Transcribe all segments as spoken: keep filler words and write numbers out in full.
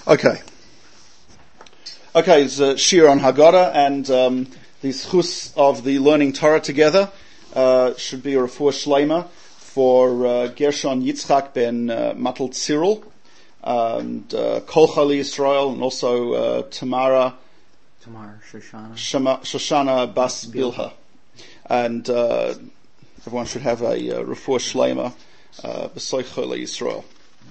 Okay. Okay, it's a Shir on Haggadah, and um, the schus of the learning Torah together uh, should be a refuah shlema for uh, Gershon Yitzchak ben uh, Matel Tzirul, and uh, Kol Chali Yisrael, and also uh, Tamara Tamar Shoshana Shama, Shoshana Bas Bilha. And uh, everyone should have a uh, refuah shlema uh, b'soy Chali Yisrael.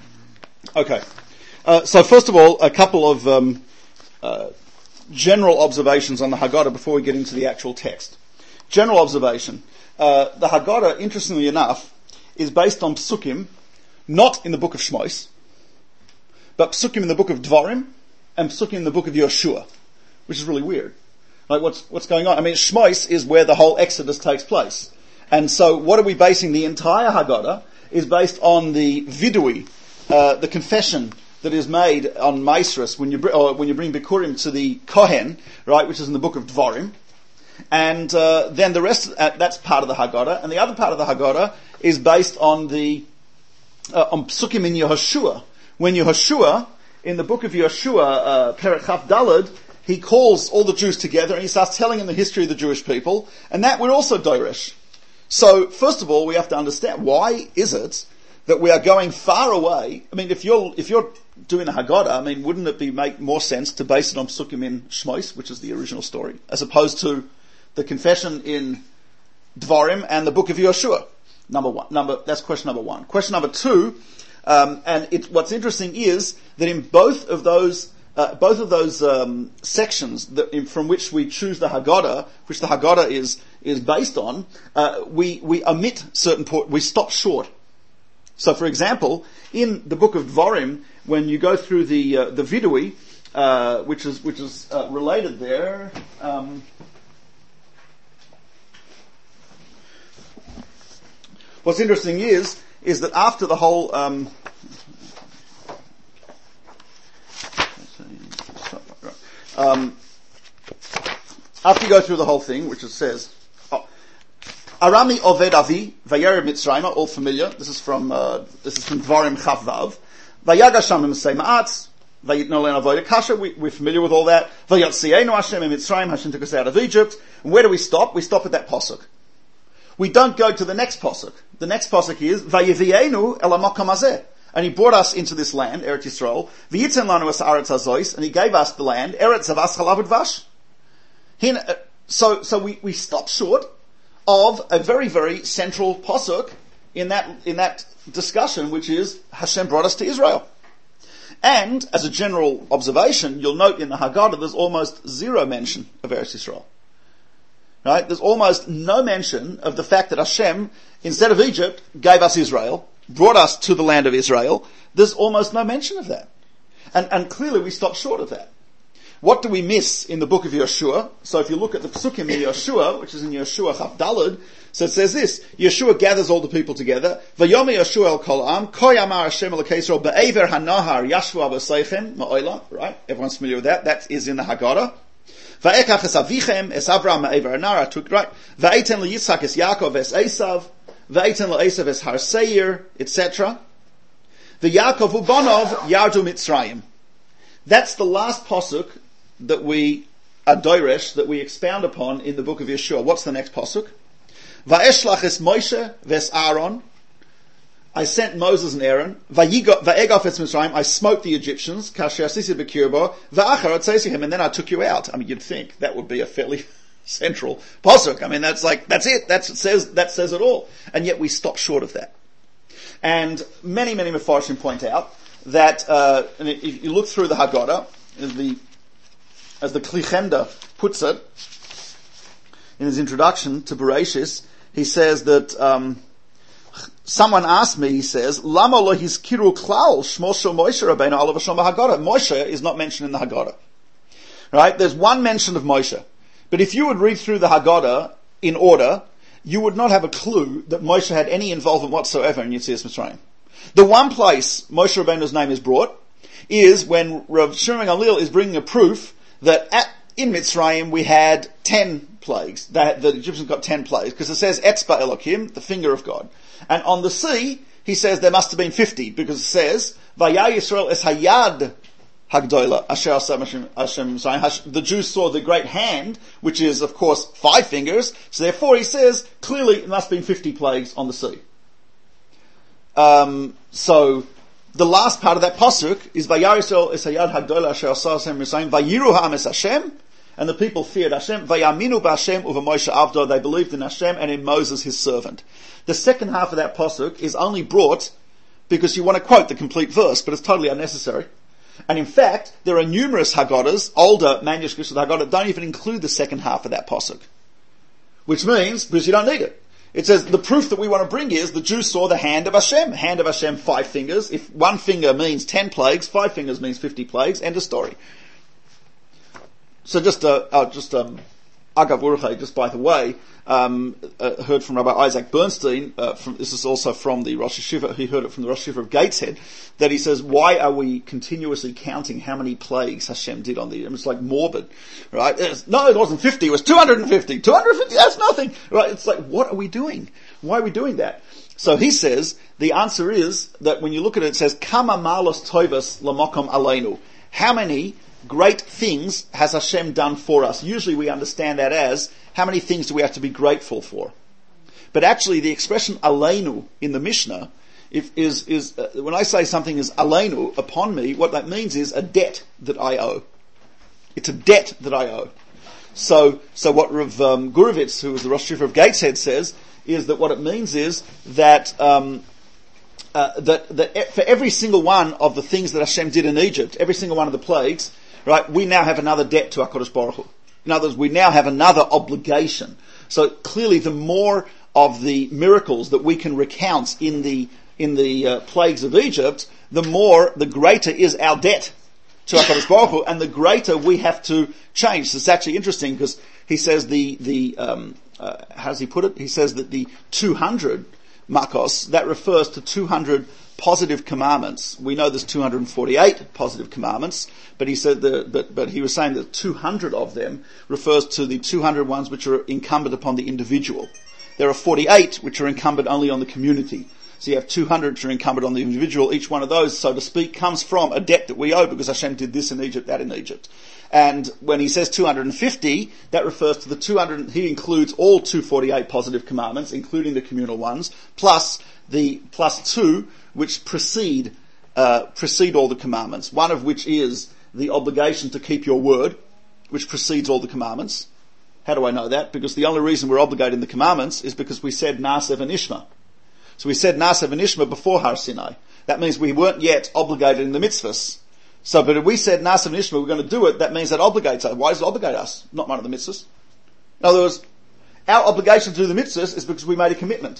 Okay. Uh, so first of all, a couple of um, uh, general observations on the Haggadah before we get into the actual text. General observation. Uh, the Haggadah, interestingly enough, is based on psukim, not in the book of Shmos, but psukim in the book of Dvarim and psukim in the book of Yoshua, which is really weird. Like, what's what's going on? I mean, Shmos is where the whole Exodus takes place. And so what are we basing the entire Haggadah is based on the vidui, uh, the confession that is made on Maasros when you br- or when you bring Bikurim to the Kohen, right, which is in the book of Dvarim. And uh, then the rest, uh, that's part of the Haggadah. And the other part of the Haggadah is based on the uh, on psukim in Yehoshua. When Yehoshua, in the book of Yehoshua, uh, Perek Chaf Daled, he calls all the Jews together and he starts telling them the history of the Jewish people. And that we're also Doresh. So, first of all, we have to understand, why is it that we are going far away? I mean, if you're if you're doing a Haggadah, I mean, wouldn't it be make more sense to base it on psukim in Shmos, which is the original story, as opposed to the confession in Dvarim and the book of Yehoshua? Number one, number that's question number one. Question number two, um, and it, what's interesting is that in both of those uh, both of those um, sections that, in, from which we choose the Haggadah, which the Haggadah is is based on, uh, we we omit certain po- we stop short. So, for example, in the book of Dvarim, when you go through the uh, the vidui, uh, which is which is uh, related there. Um, what's interesting is is that after the whole um, um, after you go through the whole thing, which it says. Arami Oved Avi, Vayered Mitzrayim, all familiar. This is from, uh, this is from Dvarim Chaf Vav. Vayagasham M'sei Ma'atz, Vayitno Len Avodah Kasha, we, we're familiar with all that. Vayotzienu Hashem in Mitzrayim, Hashem took us out of Egypt. And where do we stop? We stop at that posuk. We don't go to the next posuk. The next posuk is, Vayevienu El HaMakom Hazeh. And he brought us into this land, Eretz Yisrael. V'yitzen lanu es Aretz Hazois, and he gave us the land, Eretz Zavas Chalav Udvash. So, so we, we stop short of a very, very central posuk in that in that discussion, which is Hashem brought us to Israel. And as a general observation, you'll note in the Haggadah there's almost zero mention of Eretz Yisrael. Right? There's almost no mention of the fact that Hashem, instead of Egypt, gave us Israel, brought us to the land of Israel. There's almost no mention of that. And and clearly we stop short of that. What do we miss in the book of Yehoshua? So if you look at the psukim in Yehoshua, which is in Yehoshua Chaf Daled, so it says this: Yehoshua gathers all the people together. Vayomer Yehoshua el kol am, ko yamar Hashem el Yisrael be'ever hanahar yashvu avosaychem ma'ola. Right? Everyone's familiar with that. That is in the Haggadah. Va'ekach es avichem es Avraham ma'ever hanar. Took right. Va'eten leYitzchak es Yaakov es Esav. Va'eten leEsav es Har Seir, et cetera. V'Yaakov ubanov yardu Mitzrayim. That's the last posuk that we are doresh, that we expound upon in the book of Yeshua. What's the next pasuk? Va'eshlach es Moshe ves Aaron. I sent Moses and Aaron. Va'egaf es Mitzrayim. I smote the Egyptians. Kasher asisi b'kirbo. Va'achar atzeisichem. And then I took you out. I mean, you'd think that would be a fairly central pasuk. I mean, that's like, that's it. That's, it says, that says it all. And yet we stop short of that. And many, many Mefarshim point out that, uh, and if you look through the Haggadah, the as the Kli Chemda puts it in his introduction to Bereshis, he says that um, someone asked me, he says, Lama lo hizkiru klal shmo shel Moshe Rabbeinu alav Hashem Haggadah. Moshe is not mentioned in the Haggadah. Right? There's one mention of Moshe. But if you would read through the Haggadah in order, you would not have a clue that Moshe had any involvement whatsoever in Yetzias Mitzrayim. The one place Moshe Rabbeinu's name is brought is when Rav Shimon Gamliel is bringing a proof that at, in Mitzrayim we had ten plagues. That the Egyptians got ten plagues, because it says Etzba Elokim, the finger of God. And on the sea, he says there must have been fifty, because it says Vaya Yisrael es hayad Hagdola, Asher Asam Hashem, Hashem Zion. The Jews saw the great hand, which is, of course, five fingers. So therefore, he says, clearly it must have been fifty plagues on the sea. Um, so, the last part of that pasuk is, Vayar Yisrael es hayad Hagdola Asher Asar Hashem Zion, Vayiru ha'am es Hashem, and the people feared Hashem, Vayaminu b'Hashem uva Moshe Avdo, they believed in Hashem and in Moses his servant. The second half of that pasuk is only brought because you want to quote the complete verse, but it's totally unnecessary. And in fact, there are numerous Haggadahs, older manuscripts of the Haggadah, don't even include the second half of that pasuk. Which means, because you don't need it. It says, the proof that we want to bring is, the Jews saw the hand of Hashem. Hand of Hashem, five fingers. If one finger means ten plagues, five fingers means fifty plagues. End of story. So just, uh, uh just, um, Agav Urchei, just by the way, um, uh, heard from Rabbi Isaac Bernstein, uh, from, this is also from the Rosh Hashiva, he heard it from the Rosh Hashiva of Gateshead, that he says, why are we continuously counting how many plagues Hashem did on the, and it's like morbid, right? It's, no, it wasn't fifty, it was two hundred fifty. two hundred fifty, that's nothing, right? It's like, what are we doing? Why are we doing that? So he says, the answer is that when you look at it, it says, Kama malos tovas lamokom aleinu. How many great things has Hashem done for us? Usually we understand that as, how many things do we have to be grateful for? But actually the expression aleinu in the Mishnah, if, is, is uh, when I say something is aleinu, upon me, what that means is a debt that I owe. It's a debt that I owe. So, so what Rav um, Gurovitz, who was the Rosh Hashiva of Gateshead, says, is that what it means is that, um, uh, that, that for every single one of the things that Hashem did in Egypt, every single one of the plagues, right, we now have another debt to HaKadosh Baruch Hu. In other words, we now have another obligation. So clearly the more of the miracles that we can recount in the, in the uh, plagues of Egypt, the more, the greater is our debt to HaKadosh Baruch Hu, and the greater we have to change. So it's actually interesting because he says the, the, um, uh, how does he put it? He says that the two hundred makos, that refers to two hundred positive commandments. We know there's two hundred forty-eight positive commandments, but he said that, but, but he was saying that two hundred of them refers to the two hundred ones which are incumbent upon the individual. There are forty-eight which are incumbent only on the community. So you have two hundred which are incumbent on the individual. Each one of those, so to speak, comes from a debt that we owe because Hashem did this in Egypt, that in Egypt. And when he says two hundred fifty, that refers to the two hundred, he includes all two hundred forty-eight positive commandments, including the communal ones, plus the, plus two, which precede, uh, precede all the commandments. One of which is the obligation to keep your word, which precedes all the commandments. How do I know that? Because the only reason we're obligated in the commandments is because we said Na'aseh v'nishma. So we said Na'aseh v'nishma before Har Sinai. That means we weren't yet obligated in the mitzvahs. So, but if we said Na'aseh v'nishma, we're going to do it, that means that obligates us. Why does it obligate us? Not one of the mitzvahs. In other words, our obligation to do the mitzvahs is because we made a commitment.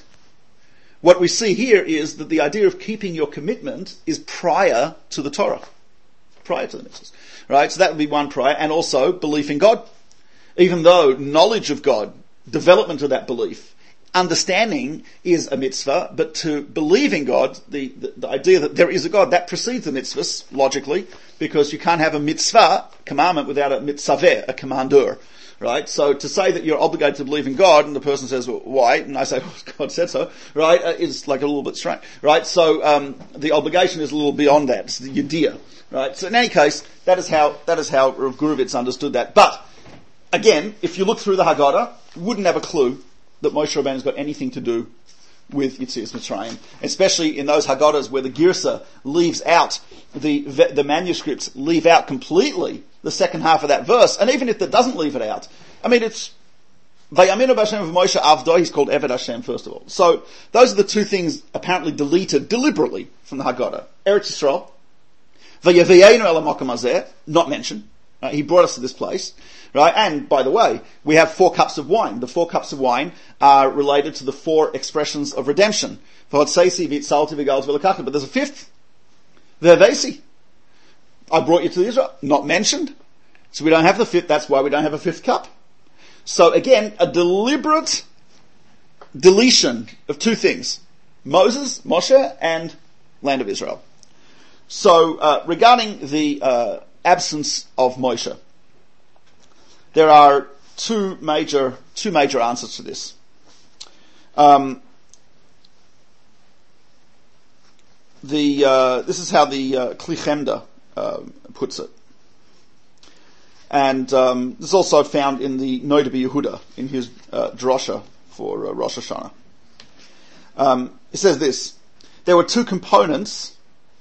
What we see here is that the idea of keeping your commitment is prior to the Torah. Prior to the mitzvahs. Right? So that would be one prior. And also, belief in God. Even though knowledge of God, development of that belief, understanding is a mitzvah, but to believe in God, the, the, the idea that there is a God, that precedes the mitzvahs, logically, because you can't have a mitzvah, commandment, without a mitzaveh, a commander. Right? So to say that you're obligated to believe in God, and the person says, well, why? And I say, well, God said so, right? Uh, is like a little bit strange. Right? So, um, the obligation is a little beyond that. It's the yediyah. Right? So in any case, that is how, that is how Rav Gurovitz understood that. But, again, if you look through the Haggadah, you wouldn't have a clue that Moshe Rabbeinu's got anything to do with Yetzias Mitzrayim, especially in those Haggadahs where the Girsa leaves out, the the manuscripts leave out completely the second half of that verse, and even if it doesn't leave it out, I mean, it's Vayaminu b'Hashem of Moshe Avdo, he's called Eved Hashem first of all. So, those are the two things apparently deleted deliberately from the Haggadah. Eretz Yisrael, Vayaveinu el HaMakom Hazeh, not mentioned. Right? He brought us to this place. Right? And, by the way, we have four cups of wine. The four cups of wine are related to the four expressions of redemption. But there's a fifth. Vevesi. I brought you to Israel. Not mentioned. So we don't have the fifth. That's why we don't have a fifth cup. So again, a deliberate deletion of two things. Moses, Moshe, and land of Israel. So, uh, regarding the uh, absence of Moshe, there are two major two major answers to this. Um, the uh, this is how the uh, Kli Chemda um, puts it. And um, this is also found in the Noda B'Yehuda, in his uh, drosha for uh, Rosh Hashanah. Um, it says this: there were two components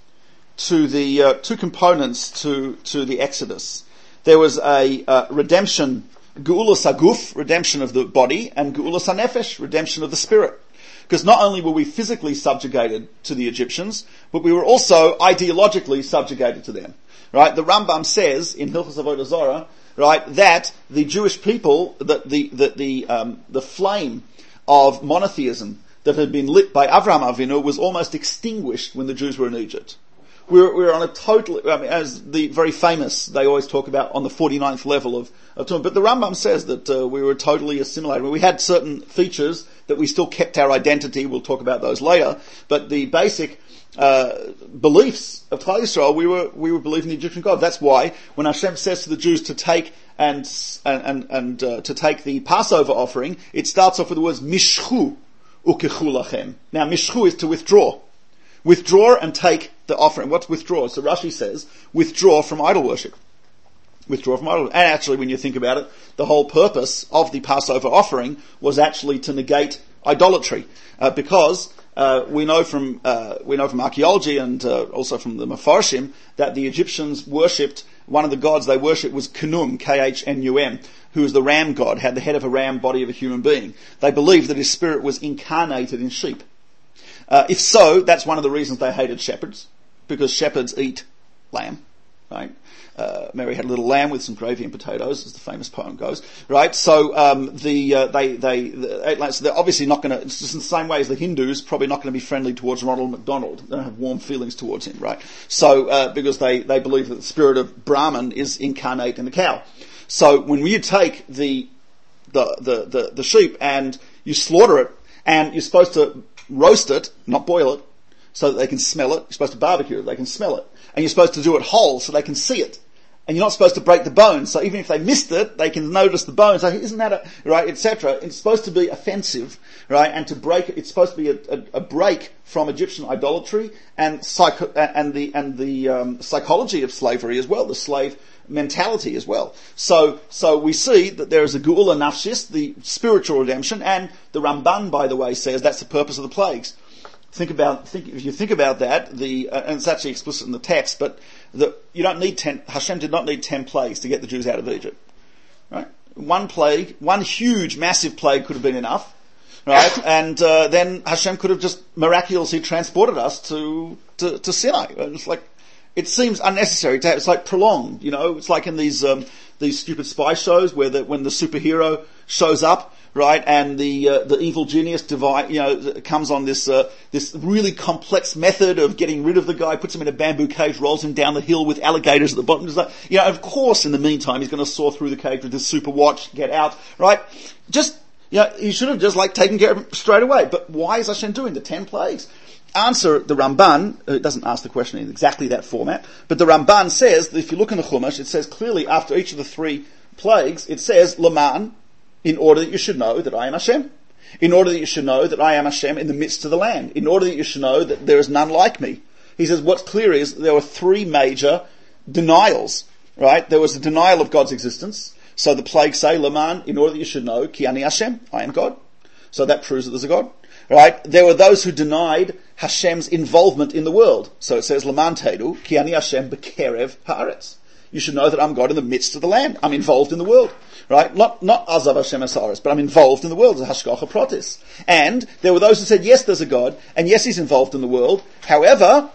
to the uh, two components to to the Exodus. There was a uh, redemption, Ge'ulas HaGuf, redemption of the body, and Ge'ulas HaNefesh, redemption of the spirit. Because not only were we physically subjugated to the Egyptians, but we were also ideologically subjugated to them. Right? The Rambam says in Hilchos Avodah Zarah, right, that the Jewish people, that the the the, um, the flame of monotheism that had been lit by Avraham Avinu was almost extinguished when the Jews were in Egypt. We were, we were on a total, I mean, as the very famous, they always talk about on the forty-ninth level of, of but the Rambam says that uh, we were totally assimilated. We had certain features that we still kept our identity. We'll talk about those later. But the basic uh, beliefs of Klal Yisrael, we were we were believing the Egyptian God. That's why when Hashem says to the Jews to take and and and uh, to take the Passover offering, it starts off with the words mishchu ukechu lachem. Now mishchu is to withdraw. Withdraw and take the offering. What's withdraw? So Rashi says, withdraw from idol worship. Withdraw from idol worship. And actually, when you think about it, the whole purpose of the Passover offering was actually to negate idolatry. Uh, because uh, we know from uh, we know from archaeology and uh, also from the Mefarshim that the Egyptians worshipped, one of the gods they worshipped was Khnum, K H N U M, who was the ram god, had the head of a ram, body of a human being. They believed that his spirit was incarnated in sheep. Uh, if so, that's one of the reasons they hated shepherds, because shepherds eat lamb, right? Uh, Mary had a little lamb with some gravy and potatoes, as the famous poem goes, right? So, um, the, uh, they, they, they, so they're obviously not gonna, it's just in the same way as the Hindus, probably not gonna be friendly towards Ronald McDonald. They don't have warm feelings towards him, right? So, uh, because they, they believe that the spirit of Brahman is incarnate in the cow. So, when you take the, the, the, the, the sheep and you slaughter it, and you're supposed to roast it, not boil it, so that they can smell it. You're supposed to barbecue it, they can smell it. And you're supposed to do it whole so they can see it. And you're not supposed to break the bones, so even if they missed it, they can notice the bones. Like, isn't that a, right, et cetera. It's supposed to be offensive, right, and to break, it's supposed to be a, a, a break from Egyptian idolatry and psycho, and the, and the, um, psychology of slavery as well, the slave mentality as well. So, so we see that there is a Geula Nafshis, the spiritual redemption, and the Ramban, by the way, says that's the purpose of the plagues. Think about, think, if you think about that, the, uh, and it's actually explicit in the text, but the, you don't need ten, Hashem did not need ten plagues to get the Jews out of Egypt. Right? One plague, one huge, massive plague could have been enough, right? And, uh, then Hashem could have just miraculously transported us to, to, to Sinai. It's like, it seems unnecessary to have, it's like prolonged, you know, it's like in these, um, these stupid spy shows where the, when the superhero shows up, right, and the, uh, the evil genius divide, you know, comes on this, uh, this really complex method of getting rid of the guy, puts him in a bamboo cage, rolls him down the hill with alligators at the bottom. Like, you know, of course, in the meantime, he's going to saw through the cage with his super watch, get out, right? Just, you know, he should have just like taken care of him straight away. But why is Hashem doing the ten plagues? Answer the Ramban, it doesn't ask the question in exactly that format, but the Ramban says that if you look in the Chumash, it says clearly after each of the three plagues, it says, Laman, in order that you should know that I am Hashem. In order that you should know that I am Hashem in the midst of the land. In order that you should know that there is none like me. He says what's clear is there were three major denials, right? There was a denial of God's existence. So the plagues say, Laman, in order that you should know, Ki ani Hashem, I am God. So that proves that there's a God. Right? There were those who denied Hashem's involvement in the world. So it says, Laman tedu, ki ani Hashem bekerev haaretz. You should know that I'm God in the midst of the land. I'm involved in the world. Right? Not, not azav Hashem es, but I'm involved in the world. It's hashgacha pratis. And there were those who said, yes, there's a God, and yes, he's involved in the world. However,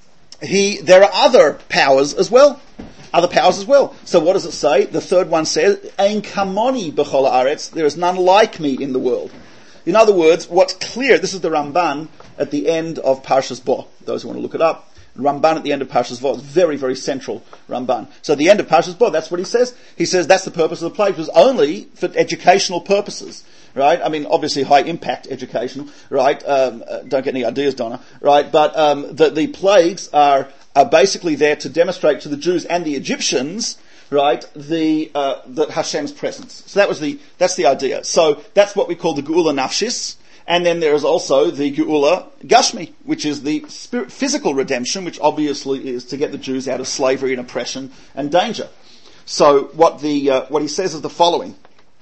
he, there are other powers as well. Other powers as well. So what does it say? The third one says, Ein kamoni b'chol haaretz. There is none like me in the world. In other words, what's clear, this is the Ramban at the end of Parshas Bo. Those who want to look it up. Ramban at the end of Parshas Bo is very, very central Ramban. So at the end of Parshas Bo, that's what he says. He says that's the purpose of the plague. It was only for educational purposes. Right? I mean, obviously high impact educational, right? Um, uh, don't get any ideas, Donna. Right? But um, the, the plagues are, are basically there to demonstrate to the Jews and the Egyptians, right, the, uh, the Hashem's presence. So that was the, that's the idea. So that's what we call the Geula Nafshis. And then there is also the Geula Gashmi, which is the spirit, physical redemption, which obviously is to get the Jews out of slavery and oppression and danger. So what the uh, what he says is the following.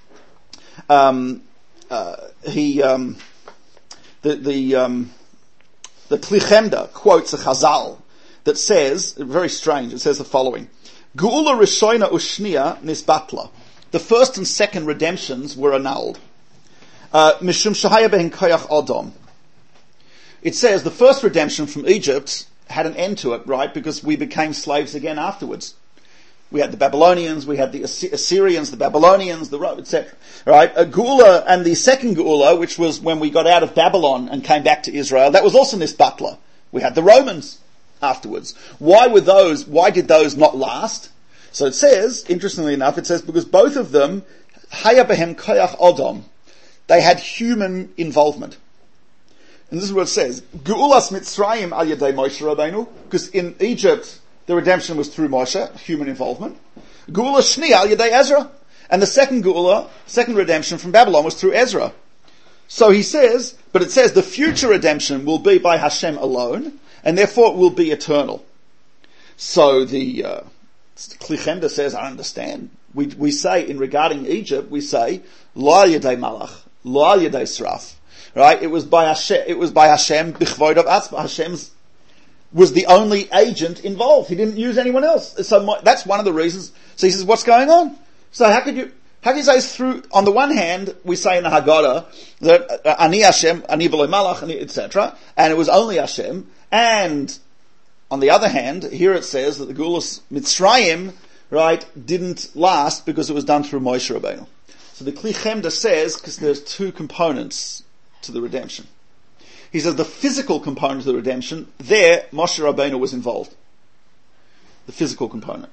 Um, uh, he um, the the um, the Kli Chemda quotes a Chazal that says, very strange. It says the following: Geula Rishoina Ushnia Nisbatla. The first and second redemptions were annulled. Mishum Shahaya Behin Koyach Odom. It says the first redemption from Egypt had an end to it, right? Because we became slaves again afterwards. We had the Babylonians, we had the Assyrians, the Babylonians, the et cetera. Right? A Geula, and the second Geula, which was when we got out of Babylon and came back to Israel, that was also Nisbatla. We had the Romans afterwards. Why were those? Why did those not last? So it says, interestingly enough, it says because both of them, Haya Behem Koyach Odom, they had human involvement. And this is what it says. Geulas Mitzrayim al Yadei Moshe Rabbeinu, because in Egypt, the redemption was through Moshe, human involvement. Geula Shni al Yadei Ezra. And the second Geula, second redemption from Babylon was through Ezra. So he says, but it says the future redemption will be by Hashem alone, and therefore it will be eternal. So the, uh, Kli Chemda says, I understand. We we say in regarding Egypt, we say Lo al Yadei Malach, Lo al Yadei Sraf. Right? It was by Hashem. It was by Hashem. Bichvod of Atzma. Hashem's was the only agent involved. He didn't use anyone else. So my, that's one of the reasons. So he says, what's going on? So how could you? How can you say it's through? On the one hand, we say in the Haggadah that uh, Ani Hashem, Ani B'loi Malach, et cetera, and it was only Hashem, and on the other hand, here it says that the Geulas Mitzrayim, right, didn't last because it was done through Moshe Rabbeinu. So the Kli Chemda says, because there's two components to the redemption. He says the physical component of the redemption, there Moshe Rabbeinu was involved. The physical component.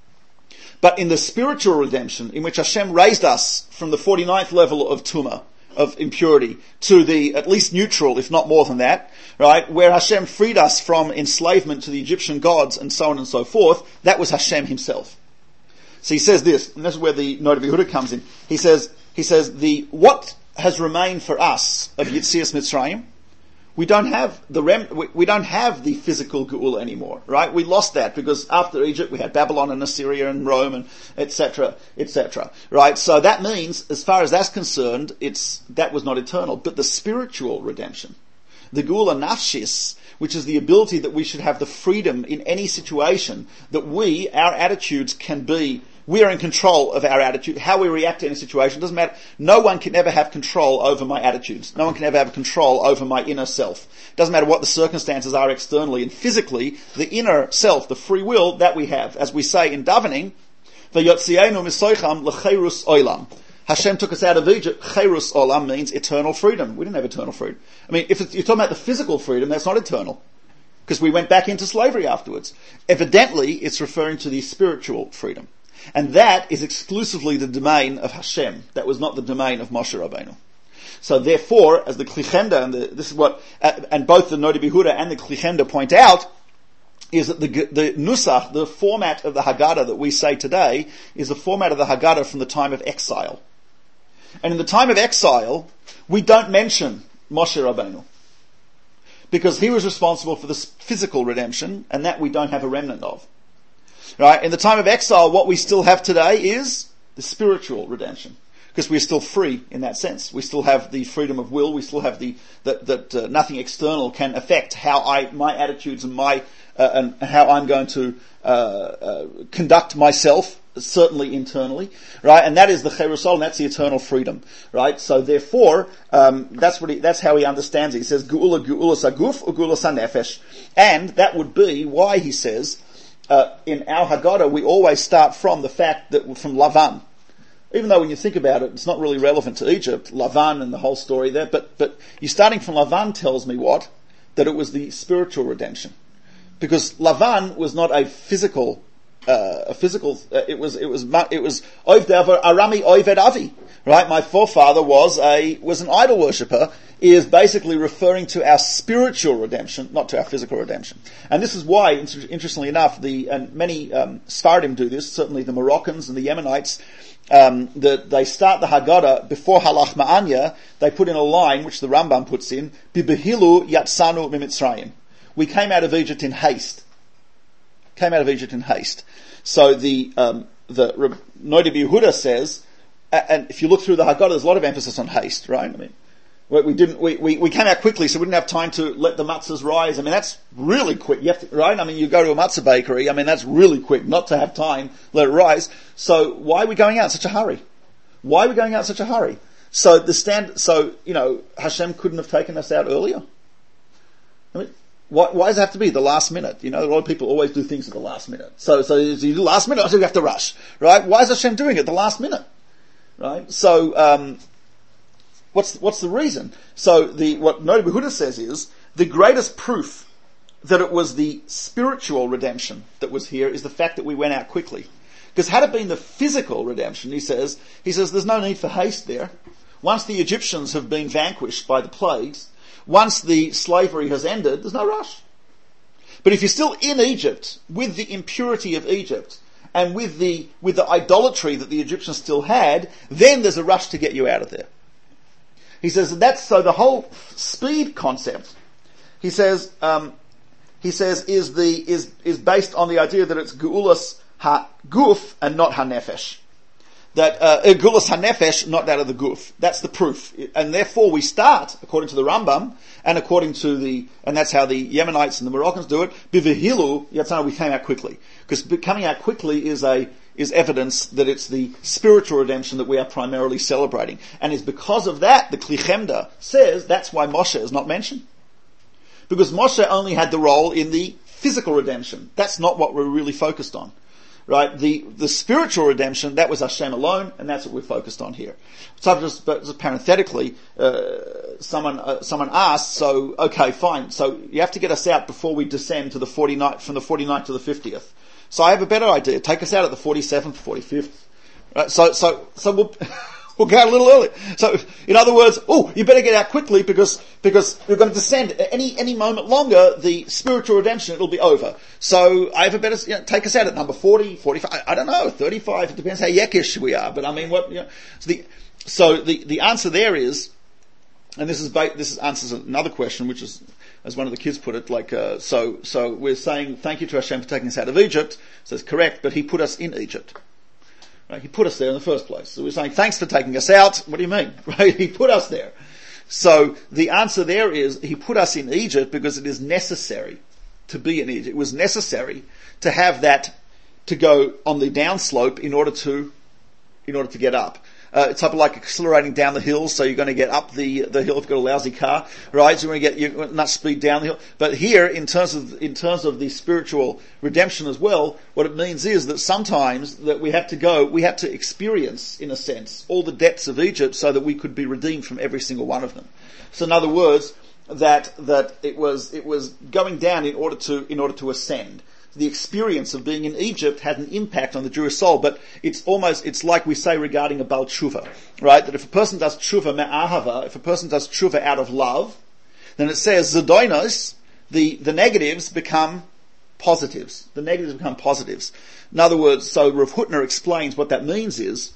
But in the spiritual redemption, in which Hashem raised us from the forty-ninth level of Tumah, of impurity, to the at least neutral, if not more than that, right, where Hashem freed us from enslavement to the Egyptian gods and so on and so forth, that was Hashem himself. So he says this, and this is where the Noda B'Yehuda comes in. He says, he says, the, what has remained for us of Yetzias Mitzrayim, we don't have the rem, we, we don't have the physical Geula anymore, right? We lost that because after Egypt we had Babylon and Assyria and Rome and et cetera, et cetera, right? So that means, as far as that's concerned, it's, that was not eternal. But the spiritual redemption, the Geula Nafshis, which is the ability that we should have the freedom in any situation, that we, our attitudes can be, we are in control of our attitude, how we react to any situation. Doesn't matter. No one can ever have control over my attitudes. No one can ever have control over my inner self. Doesn't matter what the circumstances are externally and physically, the inner self, the free will that we have. As we say in davening, V'yotzienu misoicham l'cheirus olam. Hashem took us out of Egypt. Cheirus olam means eternal freedom. We didn't have eternal freedom. I mean, if it's, you're talking about the physical freedom, that's not eternal. Because we went back into slavery afterwards. Evidently, it's referring to the spiritual freedom. And that is exclusively the domain of Hashem. That was not the domain of Moshe Rabbeinu. So therefore, as the Kli Chemda, and the, this is what, uh, and both the Noda B'Yehuda and the Kli Chemda point out, is that the, the Nusach, the format of the Haggadah that we say today, is the format of the Haggadah from the time of exile. And in the time of exile, we don't mention Moshe Rabbeinu. Because he was responsible for the physical redemption, and that we don't have a remnant of. Right? In the time of exile, what we still have today is the spiritual redemption. Because we're still free in that sense. We still have the freedom of will. We still have the, that, that uh, nothing external can affect how I, my attitudes and my, uh, and how I'm going to, uh, uh, conduct myself, certainly internally. Right? And that is the Cheirus Olam, and that's the eternal freedom. Right? So therefore, um, that's what he, that's how he understands it. He says, Geula, Geula Saguf, or Geula Sanefesh. And that would be why he says, Uh, in our Haggadah, we always start from the fact that from Lavan. Even though when you think about it, it's not really relevant to Egypt, Lavan and the whole story there, but, but you starting from Lavan tells me what? That it was the spiritual redemption. Because Lavan was not a physical uh, a physical. Uh, it was it was it was Oved Arami Oved Avi. Right, my forefather was a was an idol worshipper. He is basically referring to our spiritual redemption, not to our physical redemption. And this is why, interestingly enough, the and many um, Sfardim do this. Certainly, the Moroccans and the Yemenites, um, the, they start the Haggadah before Halach Ma'anya. They put in a line which the Rambam puts in: "Bibehilu yatsanu mimitzrayim." We came out of Egypt in haste. Came out of Egypt in haste. So the um, the Noda B'Yehuda says. And if you look through the Haggadah, there's a lot of emphasis on haste, right? I mean, we didn't, we, we, we came out quickly, so we didn't have time to let the matzahs rise. I mean, that's really quick. You have to, right? I mean, you go to a matzah bakery. I mean, that's really quick. Not to have time, let it rise. So why are we going out in such a hurry? Why are we going out in such a hurry? So the stand, so, you know, Hashem couldn't have taken us out earlier. I mean, why, why does it have to be the last minute? You know, a lot of people always do things at the last minute. So, so you do the last minute, so you have to rush, right? Why is Hashem doing it at the last minute? Right? So, um, what's, what's the reason? So the, what Noda B'Yehuda says is, the greatest proof that it was the spiritual redemption that was here is the fact that we went out quickly. Because had it been the physical redemption, he says, he says there's no need for haste there. Once the Egyptians have been vanquished by the plagues, once the slavery has ended, there's no rush. But if you're still in Egypt, with the impurity of Egypt, and with the with the idolatry that the Egyptians still had, then there's a rush to get you out of there. He says that's so the whole speed concept. He says um, he says is the is is based on the idea that it's geulas ha-guf and not ha-nefesh. That uh, geulas ha-nefesh, not that of the guf. That's the proof, and therefore we start according to the Rambam and according to the and that's how the Yemenites and the Moroccans do it. Bivahilu yatzana, we came out quickly. Because coming out quickly is a is evidence that it's the spiritual redemption that we are primarily celebrating. And it's because of that, the Kli Chemda says that's why Moshe is not mentioned. Because Moshe only had the role in the physical redemption. That's not what we're really focused on. Right? The the spiritual redemption, that was Hashem alone, and that's what we're focused on here. So just, but just parenthetically, uh, someone uh, someone asked, so, okay, fine, so you have to get us out before we descend to the forty-ninth, from the forty-ninth to the fiftieth. So I have a better idea. Take us out at the forty-seventh, forty-fifth. Right? So, so, so we'll, we'll go out a little early. So, in other words, oh, you better get out quickly because, because we're going to descend any, any moment longer, the spiritual redemption, it'll be over. So I have a better, you know, take us out at number forty, forty-five, I, I don't know, thirty-five, it depends how yekish we are, but I mean, what, you know, so the, so the, the answer there is, and this is, ba- this is answers another question, which is, as one of the kids put it, like, uh, so, so we're saying thank you to Hashem for taking us out of Egypt. So it's correct, but He put us in Egypt. Right? He put us there in the first place. So we're saying thanks for taking us out. What do you mean? Right? He put us there. So the answer there is He put us in Egypt because it is necessary to be in Egypt. It was necessary to have that, to go on the downslope in order to, in order to get up. Uh, it's type of like accelerating down the hill, so you're going to get up the the hill if you've got a lousy car, right? So you're going to get you not speed down the hill. But here, in terms of in terms of the spiritual redemption as well, what it means is that sometimes that we have to go, we have to experience, in a sense, all the depths of Egypt, so that we could be redeemed from every single one of them. So, in other words, that that it was it was going down in order to in order to ascend. The experience of being in Egypt had an impact on the Jewish soul, but it's almost, it's like we say regarding a Baal Tshuva, right? That if a person does Tshuva me'ahava, if a person does Tshuva out of love, then it says, Zedoinos, the, the negatives become positives. The negatives become positives. In other words, so Rav Hutner explains what that means is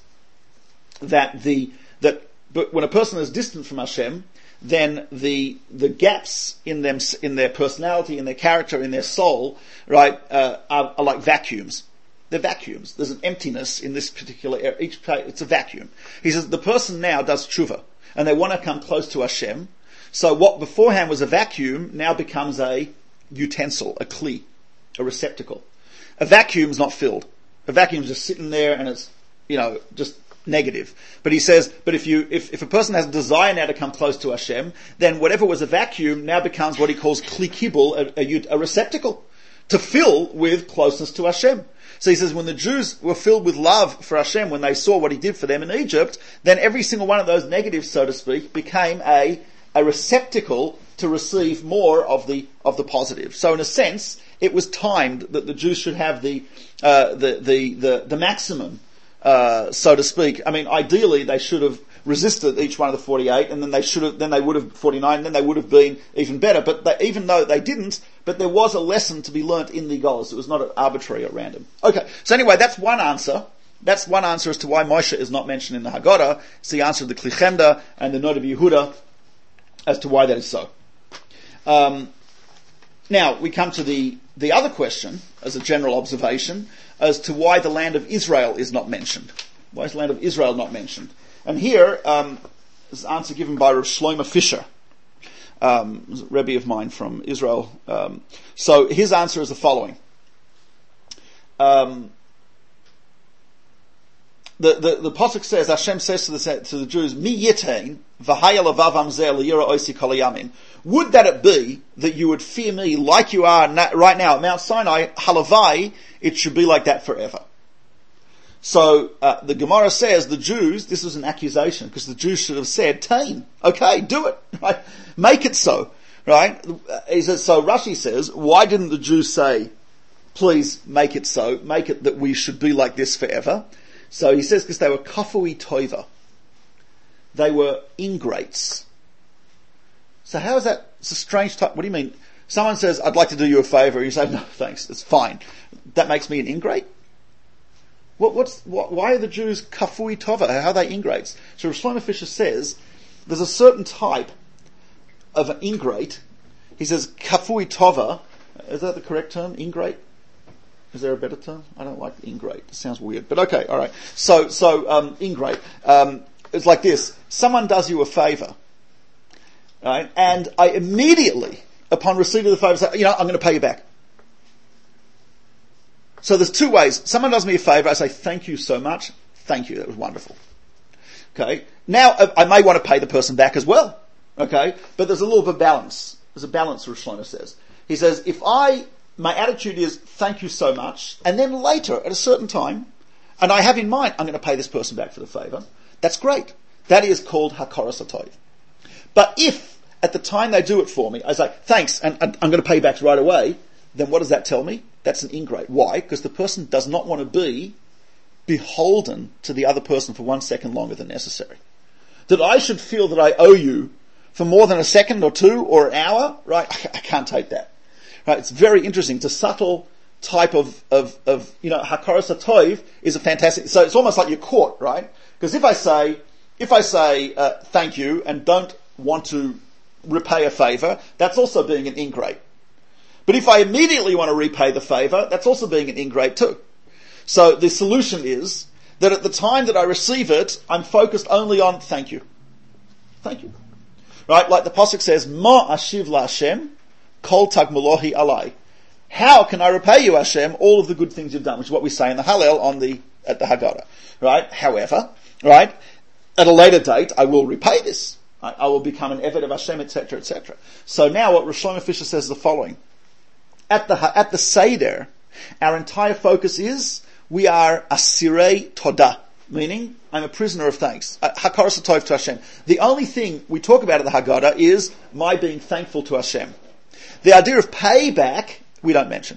that the, that, but when a person is distant from Hashem, then the the gaps in them, in their personality, in their character, in their soul, right, uh, are, are like vacuums. They're vacuums. There's an emptiness in this particular area. Each it's a vacuum. He says the person now does tshuva, and they want to come close to Hashem. So what beforehand was a vacuum now becomes a utensil, a kli, a receptacle. A vacuum's not filled. A vacuum's just sitting there, and it's, you know, just negative. But he says, but if you, if, if a person has a desire now to come close to Hashem, then whatever was a vacuum now becomes what he calls kli kibul, a, a, a receptacle, to fill with closeness to Hashem. So he says when the Jews were filled with love for Hashem, when they saw what He did for them in Egypt, then every single one of those negatives, so to speak, became a, a receptacle to receive more of the of the positive. So in a sense, it was timed that the Jews should have the uh, the, the the the maximum, uh, so to speak. I mean, ideally they should have resisted each one of the forty-eight, and then they should have then they would have forty-nine, and then they would have been even better. But they, even though they didn't, but there was a lesson to be learnt in the goals. It was not arbitrary or random. Okay, so anyway, that's one answer. That's one answer as to why Moshe is not mentioned in the Haggadah. It's the answer of the Kli Chemda and the Noda B'Yehuda as to why that is so. Um, now, we come to the, the other question, as a general observation, as to why the land of Israel is not mentioned. Why is the land of Israel not mentioned? And here, um, is an answer given by Rav Shlomo Fisher, um, a Rebbe of mine from Israel. Um, so his answer is the following. Um, The, the, the Pasuk says, Hashem says to the, to the Jews, Mi yitain, v'haya levavam zeh liyira oisi kol hayamin. Would that it be that you would fear me like you are na- right now at Mount Sinai, halavai, it should be like that forever. So, uh, the Gemara says, the Jews, this was an accusation, because the Jews should have said, tain, okay, do it, right? Make it so, right? He says, so Rashi says, why didn't the Jews say, please make it so, make it that we should be like this forever? So he says because they were kafui toiva. They were ingrates. So how is that? It's a strange type. What do you mean? Someone says, I'd like to do you a favour. You say, no, thanks, it's fine. That makes me an ingrate? What, what's, what, why are the Jews kafui tova? How are they ingrates? So Rav Shlomo Fisher says, there's a certain type of an ingrate. He says, kafui tova. Is that the correct term? Ingrate? Is there a better term? I don't like ingrate. It sounds weird. But okay, alright. So, so, um, ingrate. Um, it's like this. Someone does you a favour. Right? And I immediately, upon receiving the favour, say, you know, I'm going to pay you back. So there's two ways. Someone does me a favour, I say, thank you so much. Thank you, that was wonderful. Okay? Now, I may want to pay the person back as well. Okay? But there's a little bit of balance. There's a balance, Rav Shlomo says. He says, if I, my attitude is, thank you so much, and then later, at a certain time, and I have in mind, I'm going to pay this person back for the favour, that's great. That is called hakaras hatoiv. But if, at the time they do it for me, I say, thanks, and, and I'm going to pay you back right away, then what does that tell me? That's an ingrate. Why? Because the person does not want to be beholden to the other person for one second longer than necessary. That I should feel that I owe you for more than a second or two or an hour, right? I can't take that. Right? It's very interesting. It's a subtle type of, of, of you know, hakaras hatoiv is a fantastic, so it's almost like you're caught, right? Because if I say, if I say, uh, thank you and don't want to repay a favour, that's also being an ingrate. But if I immediately want to repay the favour, that's also being an ingrate too. So the solution is that at the time that I receive it, I'm focused only on thank you. Thank you. Right? Like the Pasuk says, Ma ashiv la Hashem, kol tagmulohi alai. How can I repay you, Hashem, all of the good things you've done, which is what we say in the Hallel on the, at the Haggadah. Right? However, right, at a later date, I will repay this. I, I will become an Eved of Hashem, et cetera, et cetera. So now what Rav Shlomo Fisher says is the following. At the, at the Seder, our entire focus is, we are asirei todah, meaning, I'm a prisoner of thanks. Hakaras hatoiv to Hashem. The only thing we talk about at the Haggadah is my being thankful to Hashem. The idea of payback, we don't mention.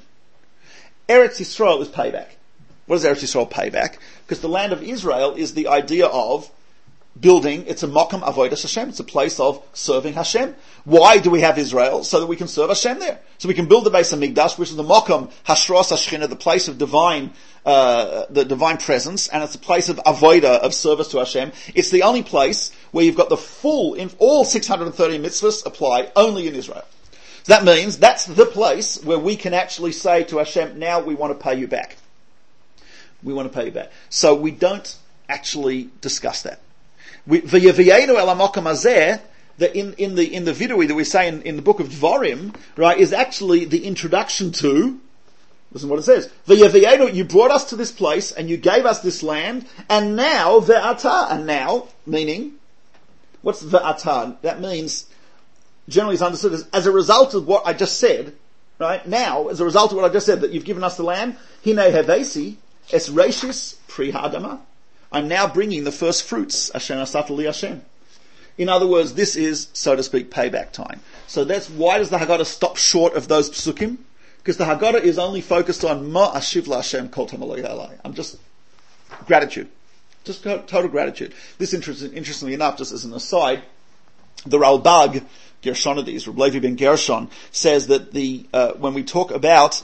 Eretz Yisrael is payback. What is Eretz Yisrael payback? Because the land of Israel is the idea of building, it's a Mokum Avodas Hashem, it's a place of serving Hashem. Why do we have Israel? So that we can serve Hashem there. So we can build the Beis HaMikdash, which is the Mokum Hashros HaShechina, the place of divine, uh, the divine presence, and it's a place of Avodah, of service to Hashem. It's the only place where you've got the full, in all six hundred thirty mitzvahs apply only in Israel. So that means that's the place where we can actually say to Hashem, now we want to pay you back. We want to pay you back. So we don't actually discuss that. V'yaviyenu el hamokum hazeh, that in, in the, in the vidui that we say in, in the book of Dvarim, right, is actually the introduction to, listen to what it says, V'yaviyenu, you brought us to this place, and you gave us this land, and now, ve'ata, and now, meaning, what's ve'ata? That means, generally is understood as, as a result of what I just said, right, now, as a result of what I just said, that you've given us the land, hine hevesi, es reishis pri ha'adama, I'm now bringing the first fruits, Hashem asat li Hashem. In other words, this is, so to speak, payback time. So that's why does the Haggadah stop short of those psukim? Because the Haggadah is only focused on Ma Ashiv LaHashem Kol Tamalei Alai. I'm just gratitude, just total gratitude. This, interesting, interestingly enough, just as an aside, the Ralbag Gershonides, Reb Levi ben Gershon, says that the uh, when we talk about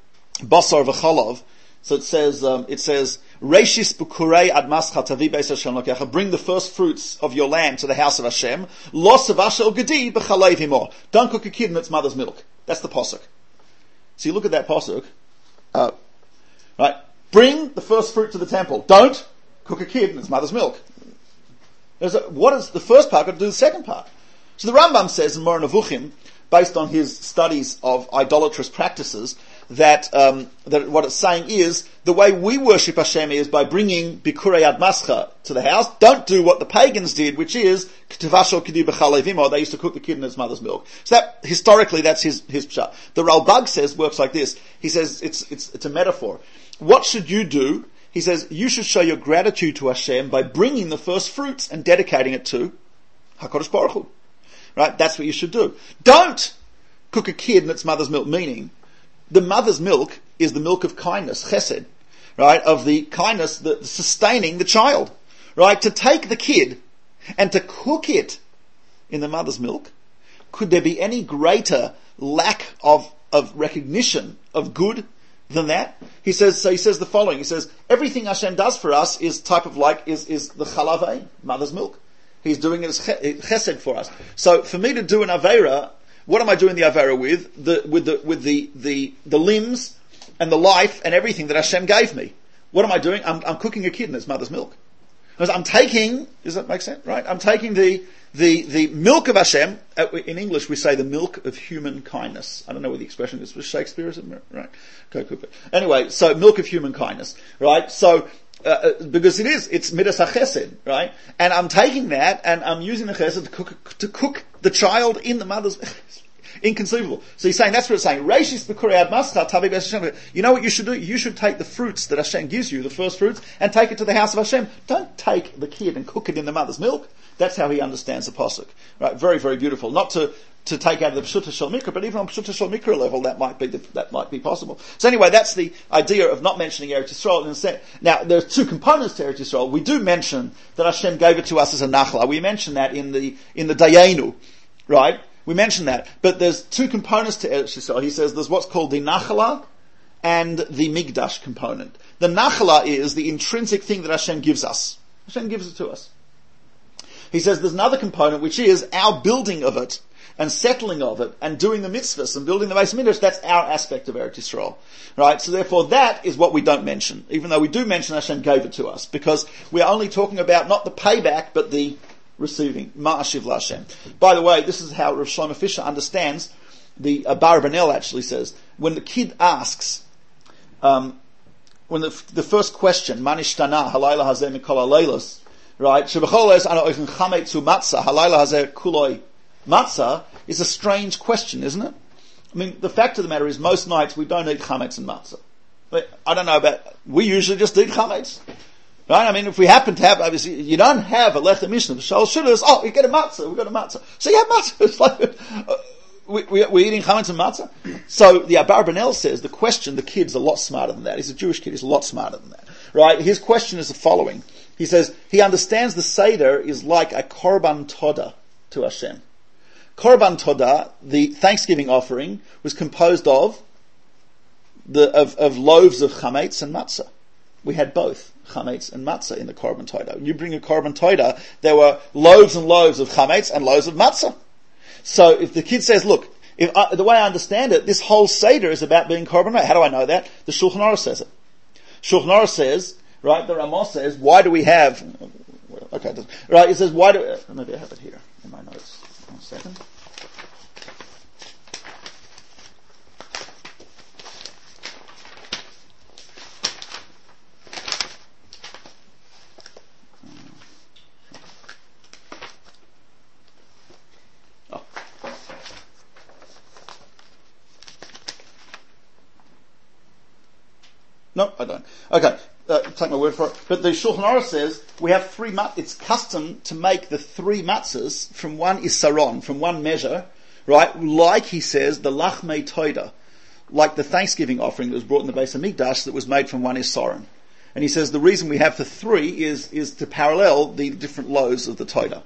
Basar v'Cholov, so it says um, it says Reishis bukurei ad mascha tavi beis Hashem lokecha. Bring the first fruits of your land to the house of Hashem. Lo savasha el gedi b'chalev himo. Don't cook a kid in its mother's milk. That's the pasuk. So you look at that pasuk, uh, right? Bring the first fruit to the temple. Don't cook a kid in its mother's milk. There's a, what is the first part got to do with the second part? So the Rambam says in Moreh Nevuchim, based on his studies of idolatrous practices, that um, that what it's saying is the way we worship Hashem is by bringing Bikurei Ad Mascha to the house. Don't do what the pagans did, which is Ktevashol Kedi B'Chalevimo. They used to cook the kid in his mother's milk. So that historically, that's his his pshat. The Ralbag says works like this. He says it's it's it's a metaphor. What should you do? He says you should show your gratitude to Hashem by bringing the first fruits and dedicating it to Hakadosh Baruch Hu. Right? That's what you should do. Don't cook a kid in its mother's milk. Meaning, the mother's milk is the milk of kindness, chesed, right? Of the kindness, the, the sustaining the child, right? To take the kid and to cook it in the mother's milk, could there be any greater lack of, of recognition of good than that? He says, so he says the following, he says, everything Hashem does for us is type of like, is, is the chalavei, mother's milk. He's doing it as chesed for us. So for me to do an Aveira, what am I doing the Avera with? The, with the, with the, the, the limbs and the life and everything that Hashem gave me. What am I doing? I'm, I'm cooking a kid in its mother's milk. Because I'm taking, does that make sense? Right? I'm taking the, the, the milk of Hashem, in English we say the milk of human kindness. I don't know what the expression is. Was Shakespeare, is it? Right. Go Cooper. Anyway, so milk of human kindness. Right? So, Uh, because it is, it's midas hachesed, right? And I'm taking that and I'm using the chesed to cook, to cook the child in the mother's, inconceivable. So he's saying, that's what it's saying. Reishis b'kurei ad mascha tavi beis Hashem. You know what you should do? You should take the fruits that Hashem gives you, the first fruits, and take it to the house of Hashem. Don't take the kid and cook it in the mother's milk. That's how he understands the pasuk. Right? Very, very beautiful. Not to, to take out of the Pshuta Shel Mikra, but even on Pshuta Shel Mikra level, that might be the, that might be possible. So anyway, that's the idea of not mentioning Eretz Yisrael. Now, there are two components to Eretz Yisrael. We do mention that Hashem gave it to us as a nachla. We mention that in the in the Dayenu, right? We mention that, but there's two components to Eretz Yisrael. He says there's what's called the nachla and the migdash component. The nachla is the intrinsic thing that Hashem gives us. Hashem gives it to us. He says there's another component which is our building of it and settling of it and doing the mitzvahs and building the Beis Midrash. That's our aspect of Eretz Yisrael, right? So therefore that is what we don't mention, even though we do mention Hashem gave it to us, because we're only talking about not the payback but the receiving. Ma'ashiv LaHashem. By the way, this is how Rav Shlomo Fisher understands the uh, Barabanel actually says, when the kid asks, um, when the, the first question, Manishtana, Halayla Hazeh Mikol HaLeilos, right? Shebecholes ana oichen chametzu matzah, Halayla Hazeh Kuloi Matzah, is a strange question, isn't it? I mean, the fact of the matter is, most nights we don't eat chametz and matzah. But I don't know about, we usually just eat chametz. Right? I mean, if we happen to have, obviously, you don't have a lechem mishnah, shal shulas, oh, we get a matzah, we got a matzah. So you have matzah. It's like, uh, we, we, we're eating chametz and matzah. So the Abarbanel says, the question, the kid's a lot smarter than that. He's a Jewish kid, he's a lot smarter than that. Right? His question is the following. He says, he understands the Seder is like a korban toda to Hashem. Korban Todah, the Thanksgiving offering, was composed of the of, of loaves of chametz and matzah. We had both chametz and matzah in the Korban Todah. When you bring a Korban Todah, there were loaves and loaves of chametz and loaves of matzah. So if the kid says, "Look, if I, the way I understand it, this whole seder is about being Korban Todah." How do I know that? The Shulchan Aruch says it. Shulchan Aruch says, right? The Ramah says, "Why do we have?" Okay, right? It says, "Why do?" Maybe I have it here in my notes. One second. Oh. No, I don't. Okay. uh, take my word for it, but the Shulchan Aruch says we have three mat- it's custom to make the three matzahs from one isaron, from one measure, right? Like he says, the lachmei toida, like the Thanksgiving offering that was brought in the Beis Hamikdash that was made from one isaron. And he says the reason we have the three is, is to parallel the different loaves of the toida.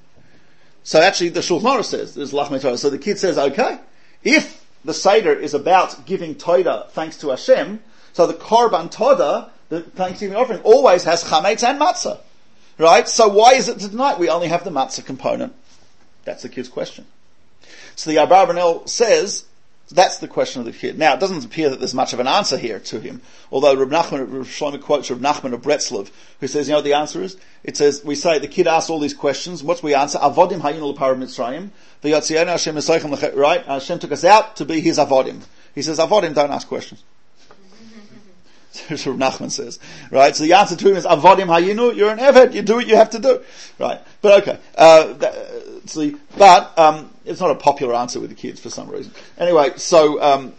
So actually the Shulchan Aruch says, there's lachmei toida. So the kid says, okay, if the Seder is about giving toida thanks to Hashem, so the Korban Toda, the Thanksgiving offering, always has chametz and matzah. Right? So why is it tonight we only have the matzah component? That's the kid's question. So the Abarbanel says, that's the question of the kid. Now, it doesn't appear that there's much of an answer here to him, although Reb Nachman, Reb Shlomo quotes Reb Nachman of Bretzlov, who says, you know what the answer is? It says, we say, the kid asked all these questions, what's we answer? Avodim hayinu l'paro Mitzrayim, v'yotzienu Hashem esochem l'chet, right? Hashem took us out to be his avodim. He says, avodim don't ask questions. That's what Nachman says, right? So the answer to him is avodim hayinu. You're an eved. You do what you have to do, right? But okay, uh, that, see, but um, it's not a popular answer with the kids for some reason. Anyway, so um,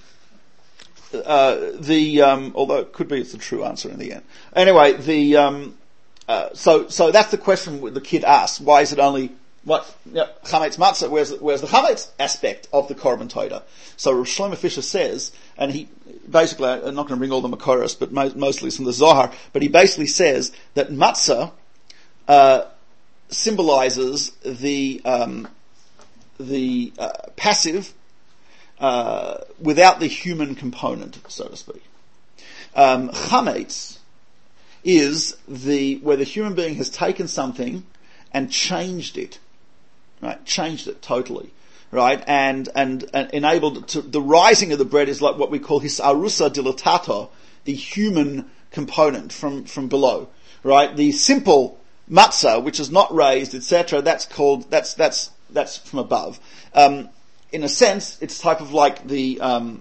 uh, the um, although it could be it's the true answer in the end. Anyway, the um, uh, so so that's the question the kid asks. Why is it only what you know, chametz matzah? Where's where's the chametz aspect of the korban toida? So Rav Shlomo Fisher says, and he basically, I'm not going to bring all the Makoros, but mo- mostly it's from the Zohar, but he basically says that matzah uh, symbolizes the um, the uh, passive uh, without the human component, so to speak. Um, chametz is the where the human being has taken something and changed it, right? Changed it totally. Right, and, and, and enabled to, the rising of the bread is like what we call his arusa dilatato, the human component from, from below. Right, the simple matzah, which is not raised, et cetera, that's called, that's, that's, that's from above. Um, in a sense, it's type of like the, um,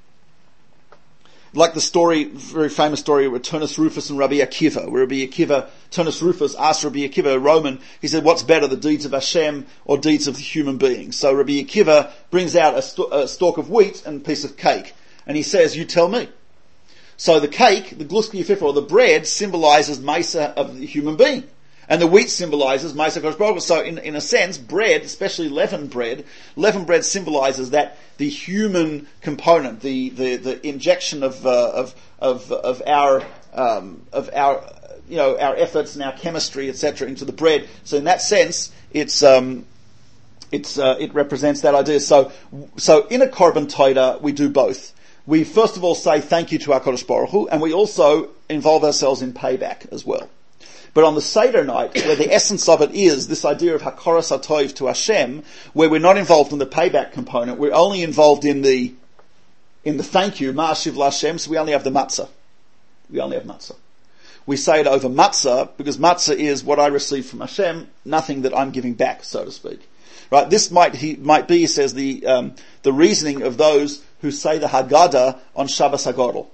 like the story, very famous story with Turnus Rufus and Rabbi Akiva, where Rabbi Akiva, Turnus Rufus asked Rabbi Akiva, a Roman, he said, what's better, the deeds of Hashem or deeds of the human being? So Rabbi Akiva brings out a, st- a stalk of wheat and a piece of cake, and he says, you tell me. So the cake, the gluski yafifa, or the bread, symbolizes Mesa of the human being. And the wheat symbolizes Mesa Kodesh Baruch Hu. So in, in a sense, bread, especially leavened bread, leavened bread symbolizes that the human component, the, the, the injection of, uh, of, of, of our, um, of our, you know, our efforts and our chemistry, et cetera, into the bread. So in that sense, it's, um, it's, uh, it represents that idea. So, so in a korban toida, we do both. We first of all say thank you to our Kodesh Baruch Hu, and we also involve ourselves in payback as well. But on the Seder night, where the essence of it is this idea of Hakoras HaTov to Hashem, where we're not involved in the payback component, we're only involved in the in the thank you, Ma'ashiv LaHashem, so we only have the matzah. We only have matzah. We say it over matzah, because matzah is what I receive from Hashem, nothing that I'm giving back, so to speak. Right? This might he might be, he says, the um, the reasoning of those who say the Haggadah on Shabbos HaGadol.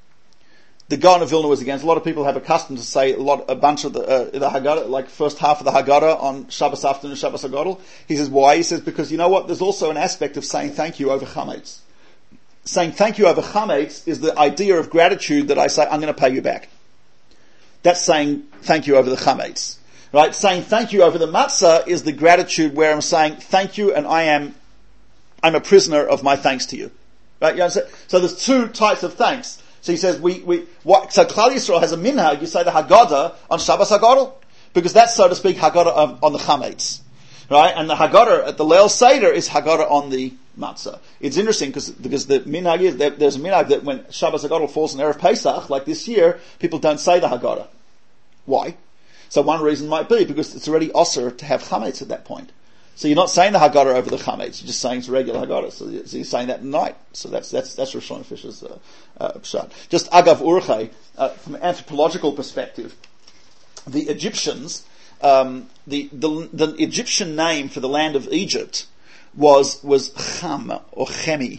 The Gaon of Vilna was against. A lot of people have a custom to say a lot, a bunch of the, uh, the Haggadah, like first half of the Haggadah on Shabbos afternoon, Shabbos HaGadol. He says, why? He says, because you know what? There's also an aspect of saying thank you over chametz. Saying thank you over chametz is the idea of gratitude that I say, I'm going to pay you back. That's saying thank you over the chametz. Right? Saying thank you over the matzah is the gratitude where I'm saying thank you and I am, I'm a prisoner of my thanks to you. Right? You know what I'm saying? So there's two types of thanks. So he says, we, we, what, so Klal Yisrael has a minhag, you say the Haggadah on Shabbos HaGadol, because that's, so to speak, Haggadah on, on the chametz. Right? And the Haggadah at the Leil Seder is Haggadah on the matzah. It's interesting because, because the minhag is, there, there's a minhag that when Shabbos HaGadol falls on Erev Pesach, like this year, people don't say the Haggadah. Why? So one reason might be because it's already osur to have chametz at that point. So you're not saying the Haggadah over the chametz, you're just saying it's a regular Haggadah. So you're saying that at night. So that's that's that's Rosh Hashanah Fisher's uh, uh, pshat. Just agav urche, uh, from an anthropological perspective, the Egyptians, um, the, the the Egyptian name for the land of Egypt was was Cham or Chemi.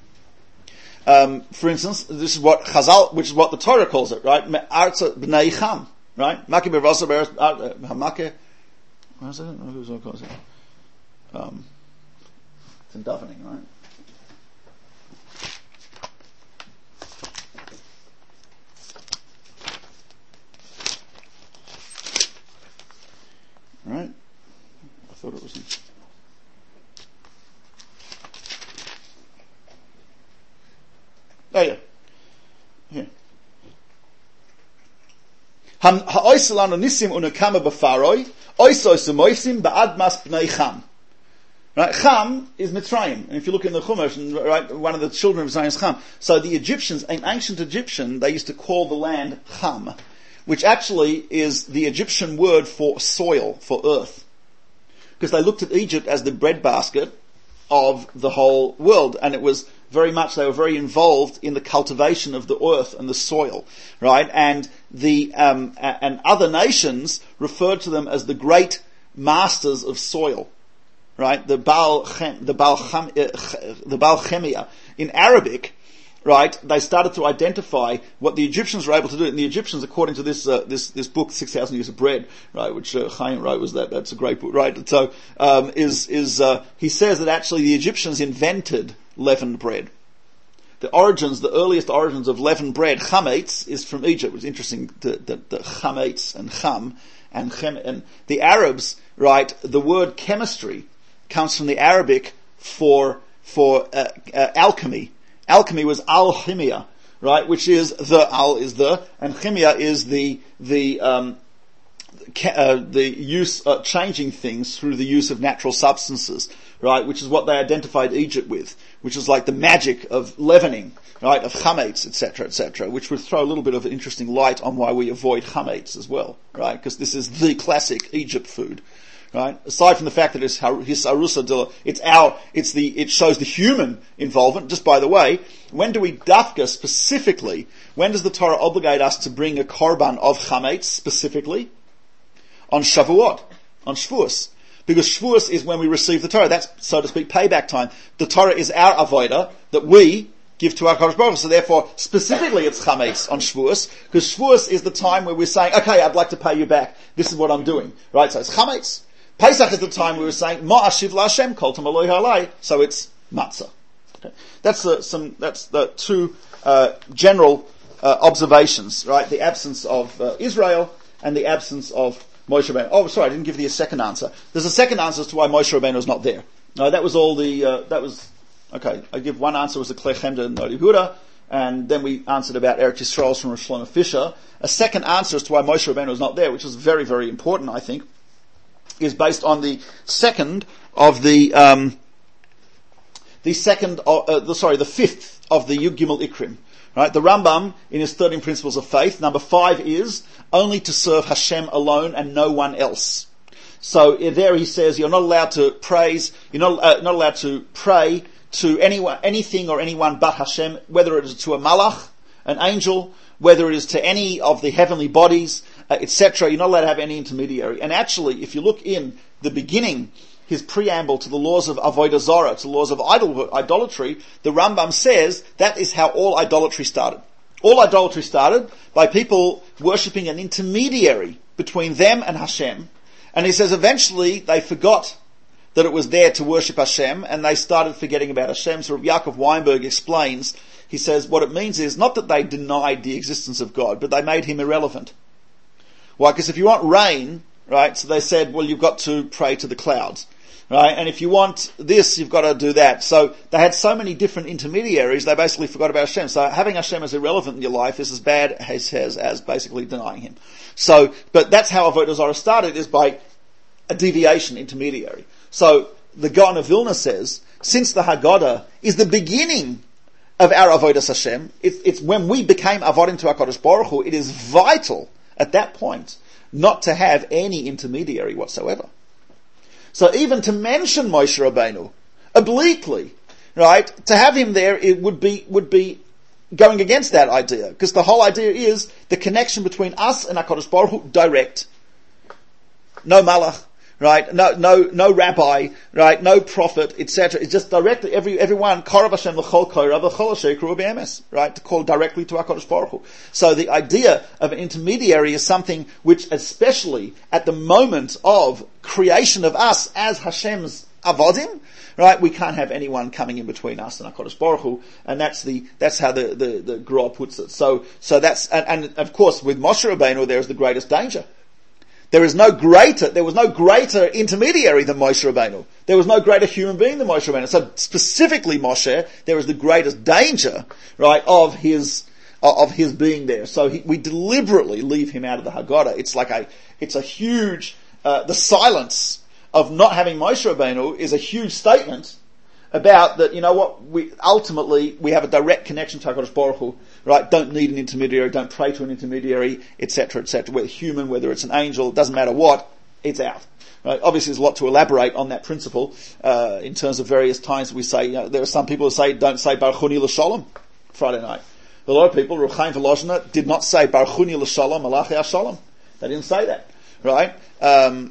Um, for instance, this is what Chazal, which is what the Torah calls it, right? Arza b'nei Cham, right? Makeh b'rasa b'eretz Hamakeh. What is it? Who's what calls it? Um, it's in davening, right? thought it was in. Oh yeah. Here. Ha'oiselanu nisim unakama b'faroi, oisoisu moisim ba'admas b'nei Cham. Right, Cham is Mitzrayim, and if you look in the Chumash, right, one of the children of Zion is Cham. So the Egyptians, in ancient Egyptian, they used to call the land Cham, which actually is the Egyptian word for soil, for earth, because they looked at Egypt as the breadbasket of the whole world, and it was very much, they were very involved in the cultivation of the earth and the soil, right? And the um, and other nations referred to them as the great masters of soil. Right, the Baal Chem, the Baal Chem, uh, the Baal Chemia in Arabic, right? They started to identify what the Egyptians were able to do, and the Egyptians, according to this uh, this this book, Six Thousand Years of Bread, right, which uh, Chaim wrote, was that that's a great book, right? So um, is is uh, he says that actually the Egyptians invented leavened bread. The origins, the earliest origins of leavened bread, chametz, is from Egypt. It's interesting that the, the chametz and cham and chem and the Arabs, right? The word chemistry comes from the Arabic for for uh, uh, alchemy. Alchemy was alchimia, right? Which is the al is the and chimia is the the um, uh, the use uh, changing things through the use of natural substances, right? Which is what they identified Egypt with, which is like the magic of leavening, right? Of chametz, et cetera, et cetera. Which would throw a little bit of interesting light on why we avoid chametz as well, right? Because this is the classic Egypt food. Right? Aside from the fact that it's his arusa, it's our, it's the, it shows the human involvement. Just by the way, when do we dafka specifically? When does the Torah obligate us to bring a korban of chametz specifically? On Shavuot, on Shavuos, because Shavuos is when we receive the Torah. That's, so to speak, payback time. The Torah is our avodah that we give to our Kadosh Baruch Hu. So therefore, specifically, it's chametz on Shavuos, because Shavuos is the time where we're saying, okay, I'd like to pay you back. This is what I'm doing, right? So it's chametz. Pesach is the time we were saying Ma'ashiv LaHashem Kol Tamaloi Halai, so it's matzah. Okay. That's uh, some. That's the two uh, general uh, observations, right? The absence of uh, Israel and the absence of Moshe Rabbeinu. Oh, sorry, I didn't give you a second answer. There's a second answer as to why Moshe Rabbeinu is not there. No, that was all the. Uh, that was okay. I give one answer was the Klei Chemda and Nodi Yehuda, and then we answered about Eretz Yisrael from Rosh Shlomo Fisher. A second answer as to why Moshe Rabbeinu is not there, which is very, very important, I think, is based on the second of the um, the second of, uh, the sorry the fifth of the Yud Gimel Ikrim. Right, the Rambam in his thirteen principles of faith, number five is only to serve Hashem alone and no one else. So there he says you're not allowed to praise, you're not uh, not allowed to pray to anyone, anything or anyone but Hashem, whether it is to a malach, an angel, whether it is to any of the heavenly bodies, uh, et cetera. You're not allowed to have any intermediary. And actually, if you look in the beginning, his preamble to the laws of Avodah Zarah, to the laws of idol, idolatry, the Rambam says that is how all idolatry started. All idolatry started by people worshipping an intermediary between them and Hashem. And he says eventually they forgot that it was there to worship Hashem, and they started forgetting about Hashem. So Rabbi Yaakov Weinberg explains, he says what it means is not that they denied the existence of God, but they made him irrelevant. Why? Because if you want rain, right, so they said, well, you've got to pray to the clouds. Right, and if you want this, you've got to do that. So they had so many different intermediaries, they basically forgot about Hashem. So having Hashem as irrelevant in your life is as bad as, as, as basically denying Him. So, but that's how Avodah Zarah started, is by a deviation intermediary. So the Gaon of Vilna says, since the Haggadah is the beginning of our Avodas Hashem, it's, it's when we became Avodim to HaKadosh Baruch Hu, it is vital at that point not to have any intermediary whatsoever. So even to mention Moshe Rabbeinu obliquely, right, to have him there, it would be would be going against that idea, because the whole idea is the connection between us and HaKadosh Baruch Hu direct. No malach, right? No no no rabbi, right? No prophet, et cetera. It's just directly every everyone Karav Hashem l'chol korav l'chol sheikru b'emes, right? To call directly to HaKadosh Baruch Hu. So the idea of an intermediary is something which, especially at the moment of creation of us as Hashem's avodim, right? We can't have anyone coming in between us and HaKadosh Baruch Hu, and that's the that's how the the, the Gra puts it. So so that's and, and of course with Moshe Rabbeinu there is the greatest danger. There is no greater, there was no greater intermediary than Moshe Rabbeinu. There was no greater human being than Moshe Rabbeinu. So specifically Moshe, there is the greatest danger, right, of his, of his being there. So he, we deliberately leave him out of the Haggadah. It's like a, it's a huge, uh, the silence of not having Moshe Rabbeinu is a huge statement about that, you know what, we, ultimately, we have a direct connection to HaKadosh Baruch Hu, right? Don't need an intermediary, don't pray to an intermediary, et cetera, et cetera. Whether human, whether it's an angel, it doesn't matter what, it's out. Right? Obviously there's a lot to elaborate on that principle, uh, in terms of various times we say, you know, there are some people who say, don't say Baruch Huni L'Shalom, Friday night. A lot of people, Reb Chaim Volozhiner, did not say Baruch Huni L'Shalom, Malachi HaShalom. They didn't say that, right? Um,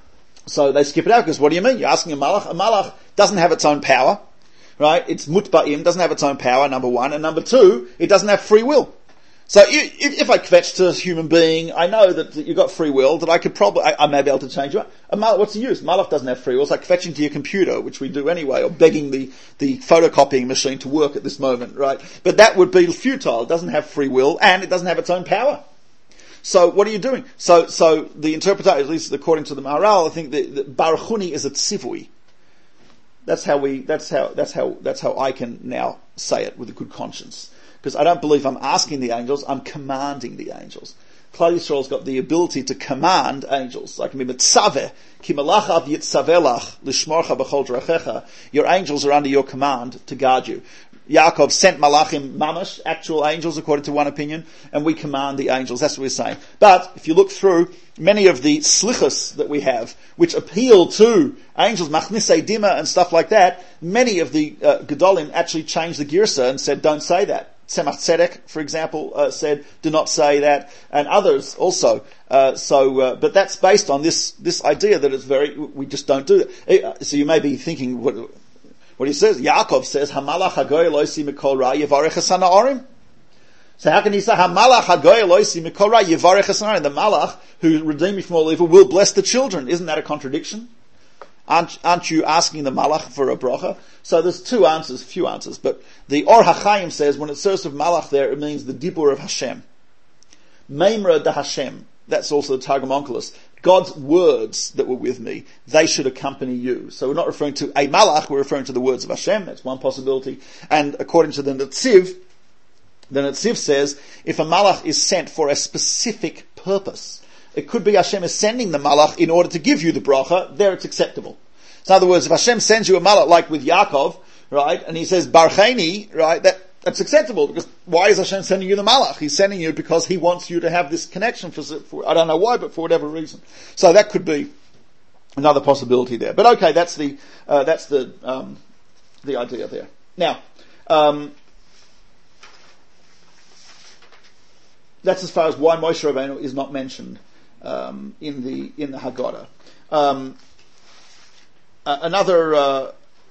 so they skip it out, because what do you mean? You're asking a malach. A malach doesn't have its own power, right? It's mutba'im, doesn't have its own power, number one. And number two, it doesn't have free will. So if, if I kvetch to a human being, I know that you've got free will, that I could probably, I, I may be able to change you. A malach, what's the use? Malach doesn't have free will. It's like kvetching to your computer, which we do anyway, or begging the, the photocopying machine to work at this moment, right? But that would be futile. It doesn't have free will, and it doesn't have its own power. So what are you doing? So, so the interpretation, at least according to the Maharal, I think that, that Baruch Huni is a tzivui. That's how we, that's how, that's how, that's how I can now say it with a good conscience. Because I don't believe I'm asking the angels, I'm commanding the angels. Klal Yisrael's got the ability to command angels. Like mi mitzaveh, ki malachav yitzavelach lishmorcha b'chol drachecha. Your angels are under your command to guard you. Yaakov sent malachim mamash, actual angels according to one opinion, and we command the angels. That's what we're saying. But if you look through many of the slichas that we have, which appeal to angels, machnisei dima and stuff like that, many of the uh, gedolim actually changed the girsa and said, don't say that. Tzemach Tzedek, for example, uh, said, do not say that, and others also. Uh, so, uh, but that's based on this this idea that it's very, we just don't do it. So you may be thinking, what, what he says, Yaakov says, Hamalach hagoy loisi mikol ra yivarech hasana orim. So how can he say, Hamalach hagoy loisi mikol ra yivarech hasana orim? The Malach, who redeemed me from all evil, will bless the children. Isn't that a contradiction? Aren't, aren't you asking the Malach for a bracha? So there's two answers, few answers, but the Or HaChaim says when it says of Malach there, it means the Dibur of Hashem. Meimra de Hashem. That's also the Targum Onkelos. God's words that were with me, they should accompany you. So we're not referring to a Malach, we're referring to the words of Hashem. That's one possibility. And according to the Netziv, the Netziv says, if a Malach is sent for a specific purpose, it could be Hashem is sending the Malach in order to give you the bracha, there it's acceptable. So in other words, if Hashem sends you a Malach like with Yaakov, right, and he says, Barcheni, right, that, that's acceptable, because why is Hashem sending you the Malach? He's sending you because he wants you to have this connection for, for I don't know why, but for whatever reason. So that could be another possibility there. But okay, that's the, uh, that's the, um, the idea there. Now, um, that's as far as why Moshe Rabbeinu is not mentioned um, in the in the Haggadah. Um, uh, another. Uh,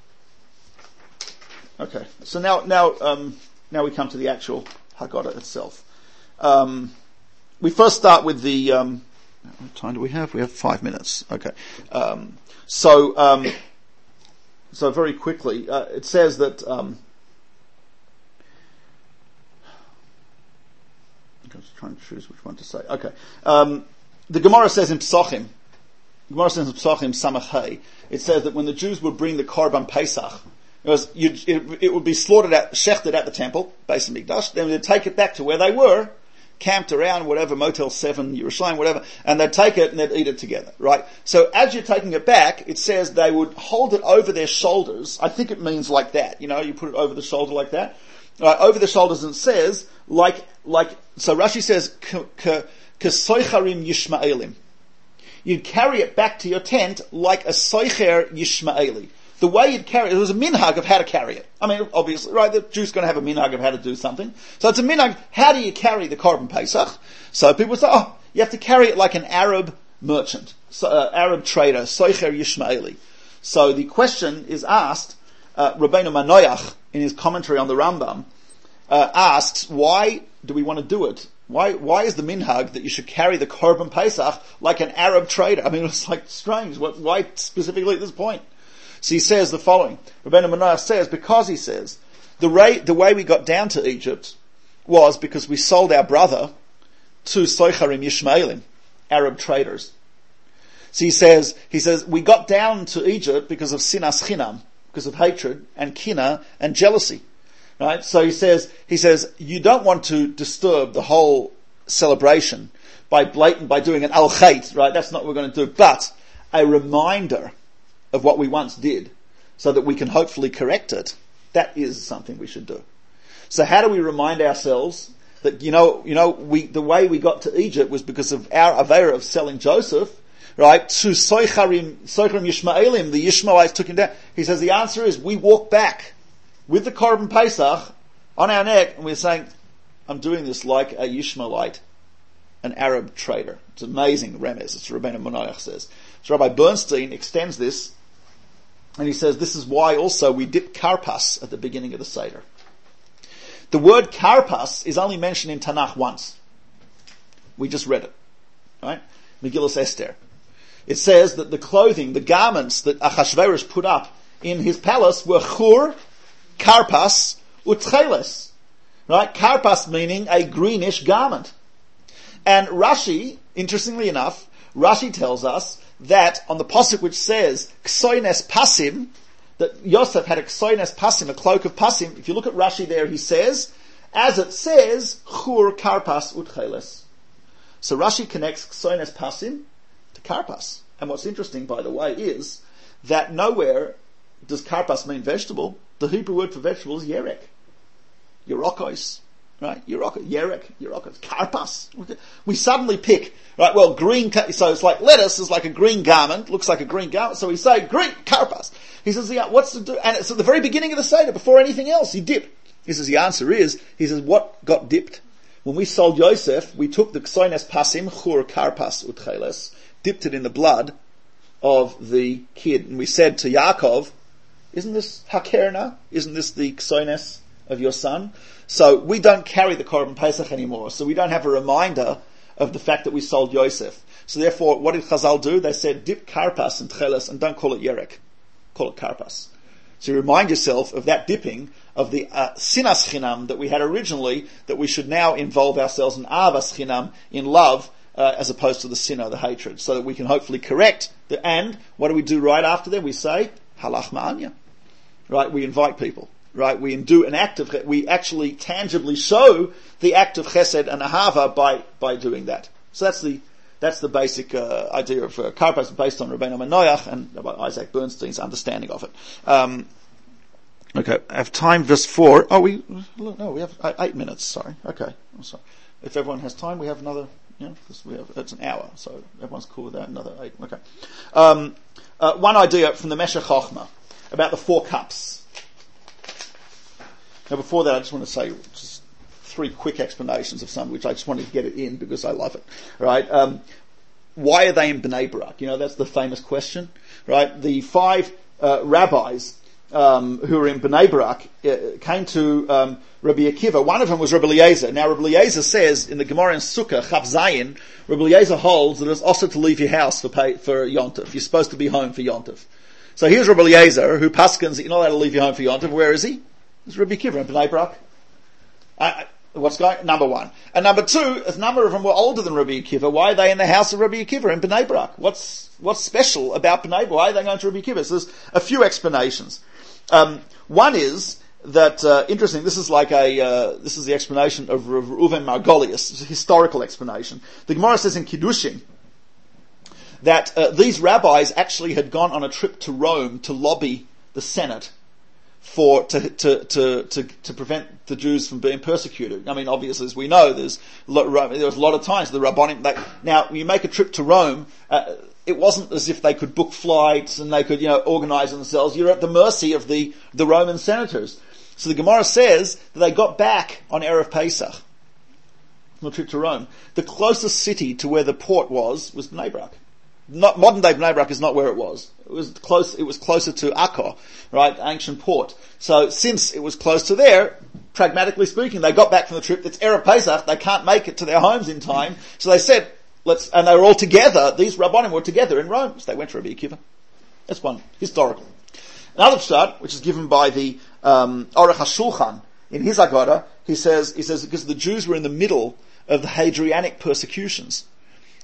okay, so now now um, now we come to the actual Haggadah itself. Um, we first start with the. Um, what time do we have? We have five minutes. Okay, um, so um, so very quickly, uh, it says that. Um, I was trying to choose which one to say. Okay. Um, the Gemara says in Pesachim, the Gemara says in Pesachim, Samach Hay, it says that when the Jews would bring the Korban Pesach, it, was, it, it would be slaughtered at, shechted at the temple, Beis Hamikdash, then they'd take it back to where they were, camped around, whatever, Motel seven, Yerushalayim, whatever, and they'd take it and they'd eat it together, right? So as you're taking it back, it says they would hold it over their shoulders. I think it means like that, you know, you put it over the shoulder like that. Right, over the shoulders, and it says, like, like, so Rashi says, K'soicharim Yishmaelim. You'd carry it back to your tent like a soicher Yishmaeli. The way you'd carry it, there was a minhag of how to carry it. I mean, obviously, right, the Jew's going to have a minhag of how to do something. So it's a minhag, how do you carry the Korban Pesach? So people say, oh, you have to carry it like an Arab merchant, so, uh, Arab trader, soicher Yishmaeli. So the question is asked, uh, Rabbeinu Manoach, in his commentary on the Rambam, uh, asks, why do we want to do it? Why, why is the minhag that you should carry the Korban Pesach like an Arab trader? I mean, it's like strange. What, why specifically at this point? So he says the following. Rabbeinu Manoach says, because he says, the way, the way we got down to Egypt was because we sold our brother to Soicharim Yishmaelim, Arab traders. So he says, he says, we got down to Egypt because of sinas chinam, because of hatred and kina and jealousy. Right? So he says, he says, you don't want to disturb the whole celebration by blatant, by doing an al-khait, right? That's not what we're going to do, but a reminder of what we once did so that we can hopefully correct it. That is something we should do. So how do we remind ourselves that, you know, you know, we, the way we got to Egypt was because of our avera of selling Joseph, right? To Soicharim, Soicharim Yishmaelim, the Yishmaelites took him down. He says the answer is we walk back with the Korban Pesach on our neck and we're saying, I'm doing this like a Yishmaelite, an Arab trader. It's amazing remez. It's Rabbeinu Monoach says. So Rabbi Bernstein extends this and he says this is why also we dip karpas at the beginning of the Seder. The word karpas is only mentioned in Tanakh once. We just read it. Right? Megillas Esther. It says that the clothing, the garments that Achashverosh put up in his palace were chur, karpas, utcheles. Right? Karpas meaning a greenish garment. And Rashi, interestingly enough, Rashi tells us that on the pasuk which says ksoines pasim, that Yosef had a ksoines pasim, a cloak of pasim. If you look at Rashi there, he says, as it says, chur karpas utcheles. So Rashi connects ksoines pasim to karpas. And what's interesting, by the way, is that nowhere does karpas mean vegetable. The Hebrew word for vegetable is yerek. Yerokos. Right? Yerok, yerek, yerokos, karpas. We suddenly pick, right, well, green, so it's like lettuce is like a green garment, looks like a green garment, so we say green, karpas. He says, yeah, what's to do? And it's at the very beginning of the Seder, before anything else, you dip. He says, the answer is, he says, what got dipped? When we sold Yosef, we took the ksoines pasim, chur, karpas, utcheles, dipped it in the blood of the kid, and we said to Yaakov, isn't this hakerna? Isn't this the ksoines of your son? So we don't carry the Korban Pesach anymore. So we don't have a reminder of the fact that we sold Yosef. So therefore, what did Chazal do? They said, dip karpas and tcheles and don't call it yerek. Call it karpas. So you remind yourself of that dipping of the uh, sinas chinam that we had originally, that we should now involve ourselves in avas chinam, in love, uh, as opposed to the sin or the hatred. So that we can hopefully correct the, and what do we do right after that? We say, halach ma'anya. Right? We invite people. Right, we do an act of, we actually tangibly show the act of chesed and ahava by, by doing that. So that's the, that's the basic, uh, idea of, uh, karpas based on Rabbeinu Manoach and about Isaac Bernstein's understanding of it. Um, okay, I have time just for, oh we, no, we have eight minutes, sorry. Okay, I'm sorry. If everyone has time, we have another, you know, because we have, it's an hour, so everyone's cool with that, another eight, okay. Um, uh, one idea from the Meshech Chochmah about the four cups. Now before that I just want to say just three quick explanations of some which I just wanted to get it in because I love it. Right? Um, why are they in Bnei Brak? You know, that's the famous question. Right? The five uh, rabbis um, who were in Bnei Brak uh, came to um, Rabbi Akiva. One of them was Rabbi Eliezer. Now Rabbi Eliezer says in the Gemara in Sukkah, Chaf Zayin, Rabbi Eliezer holds that it's also to leave your house for pay, for Yom Tov. You're supposed to be home for Yom Tov. So here's Rabbi Eliezer who paskins that you're not allowed to leave your home for Yom Tov. Where is he? It's Rabbi Akiva in Bnei Brak. Uh, what's going? Number one. And number two, a number of them were older than Rabbi Akiva. Why are they in the house of Rabbi Akiva in Bnei Brak? What's, what's special about Bnei Brak? Why are they going to Rabbi Akiva? So there's a few explanations. Um, one is that, uh, interesting, this is like a, uh, this is the explanation of Reuven Margolius. It's a historical explanation. The Gemara says in Kiddushin that, uh, these rabbis actually had gone on a trip to Rome to lobby the Senate for to, to to to to prevent the Jews from being persecuted. I mean, obviously, as we know, there's there was a lot of times the Rabbanim. They, now, when you make a trip to Rome, uh, it wasn't as if they could book flights and they could, you know, organize themselves. You're at the mercy of the the Roman senators. So the Gemara says that they got back on Erev Pesach on a trip to Rome. The closest city to where the port was was Bnei Brak. Not, modern day Bnei Brak is not where it was. It was close, it was closer to Akko, right? Ancient port. So since it was close to there, pragmatically speaking, they got back from the trip. It's Erev Pesach. They can't make it to their homes in time. So they said, let's, and they were all together. These Rabbanim were together in Rome. So they went to Rabbi Akiva. That's one. Historical. Another pshat, which is given by the, um, Aruch HaShulchan in his Haggadah, he says, he says, because the Jews were in the middle of the Hadrianic persecutions.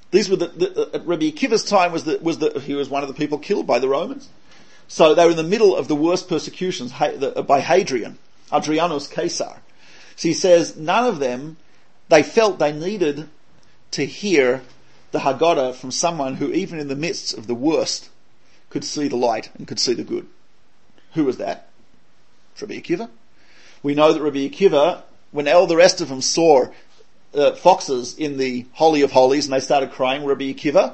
These were the, the at Rabbi Akiva's time was the, was the, he was one of the people killed by the Romans. So they were in the middle of the worst persecutions by Hadrian, Adrianus Caesar. So he says none of them, they felt they needed to hear the Haggadah from someone who even in the midst of the worst could see the light and could see the good. Who was that? Rabbi Akiva. We know that Rabbi Akiva, when all the rest of them saw uh, foxes in the Holy of Holies and they started crying, Rabbi Akiva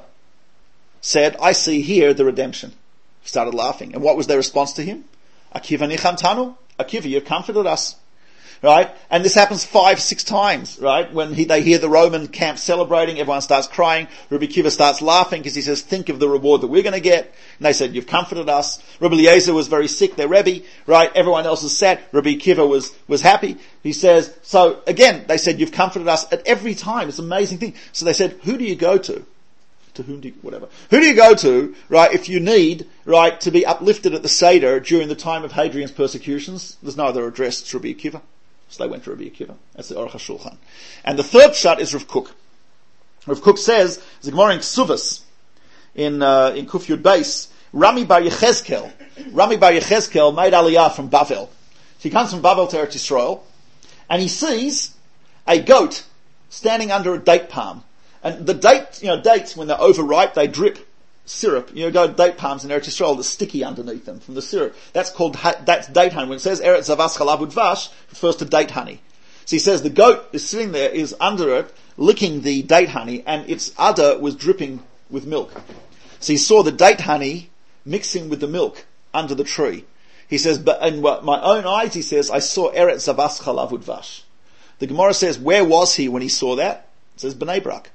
said, I see here the redemption. He started laughing. And what was their response to him? Akiva nichamtanu. Akiva, you've comforted us. Right? And this happens five, six times, right? When he, they hear the Roman camp celebrating, everyone starts crying. Rabbi Akiva starts laughing because he says, think of the reward that we're going to get. And they said, you've comforted us. Rabbi Eliezer was very sick, their Rebbe, right? Everyone else is sad. Rabbi Akiva was, was happy. He says, so again, they said, you've comforted us at every time. It's an amazing thing. So they said, who do you go to? To whom do you, whatever. Who do you go to, right, if you need, right, to be uplifted at the Seder during the time of Hadrian's persecutions? There's no other address. It's Rabbi Akiva. So they went to Rabbi Akiva. That's the Aruch HaShulchan. And the third shot is Rav Kook. Rav Kook says, the Gemara in Ksuvas, in, uh, in Kuf Yud Beis, Rami Bar Yechezkel, Rami Bar Yechezkel made Aliyah from Bavel. So he comes from Bavel to Eretz Yisrael, and he sees a goat standing under a date palm. And the date, you know, dates, when they're overripe, they drip syrup. You know, go to date palms in Eretz Yisrael, that's sticky underneath them from the syrup. That's called, that's date honey. When it says Eretz Zavas Chalav Udvash, it refers to date honey. So he says the goat is sitting there, is under it, licking the date honey, and its udder was dripping with milk. So he saw the date honey mixing with the milk under the tree. He says, but in my own eyes, he says, I saw Eretz Zavas Chalav Udvash. The Gemara says, where was he when he saw that? It says, Bnei Brak.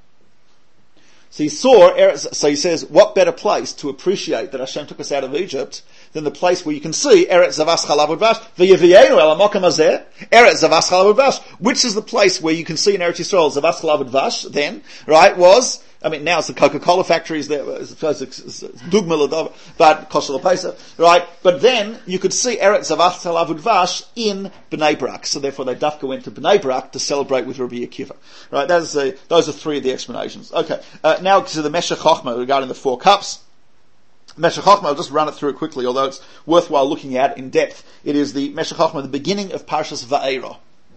So he saw, so he says, what better place to appreciate that Hashem took us out of Egypt than the place where you can see Eretz Zavas Chalav Udvash, V'yevienu el hamokem hazeh, Eretz Zavas Chalav Udvash, which is the place where you can see in Eretz Yisrael Zavas Chalav Udvash then, right, was, I mean now it's the Coca-Cola factories there, it's Dugma, but Kosher Pesa, right, but then you could see Eretz Zavas Chalav Udvash in Bnei Brak, so therefore they dafka went to Bnei Brak to celebrate with Rabbi Akiva. Right, that is a, those are three of the explanations. Okay, uh, now to the Meshech Chochmah regarding the four cups. Meshech Chochmah, I'll just run it through quickly, although it's worthwhile looking at in depth. It is the Meshech Chochmah, the beginning of Parshas Va'era.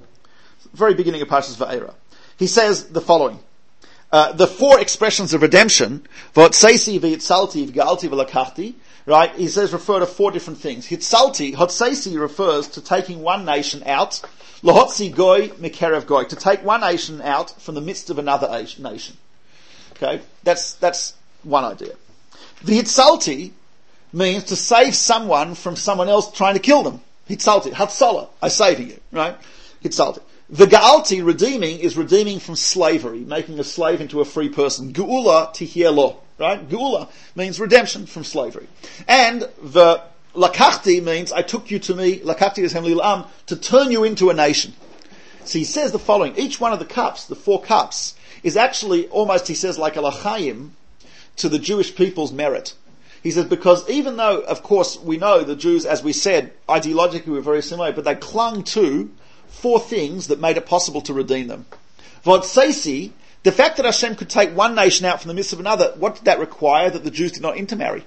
Very beginning of Parshas Va'era. He says the following. Uh, the four expressions of redemption, V'otseisi, V'yitzalti, V'galti, V'lakachti, right, he says refer to four different things. Hitzalti, Hotseisi refers to taking one nation out, Lahotzi goy mikerev goy, to take one nation out from the midst of another nation. Okay, that's, that's one idea. V'hitzalti means to save someone from someone else trying to kill them. Hitzalti, Hatzalah, I'm saving you, right? Hitzalti. The Ga'alti, redeeming, is redeeming from slavery, making a slave into a free person. Geula tihye lo, right? Geula means redemption from slavery. And the Lakachti means, I took you to me, Lakachti is Hemli L'am, to turn you into a nation. So he says the following, each one of the cups, the four cups, is actually almost, he says, like a l'chaim to the Jewish people's merit. He says, because even though, of course, we know the Jews, as we said, ideologically were very similar, but they clung to four things that made it possible to redeem them. V'otseisi, the fact that Hashem could take one nation out from the midst of another, what did that require? That the Jews did not intermarry.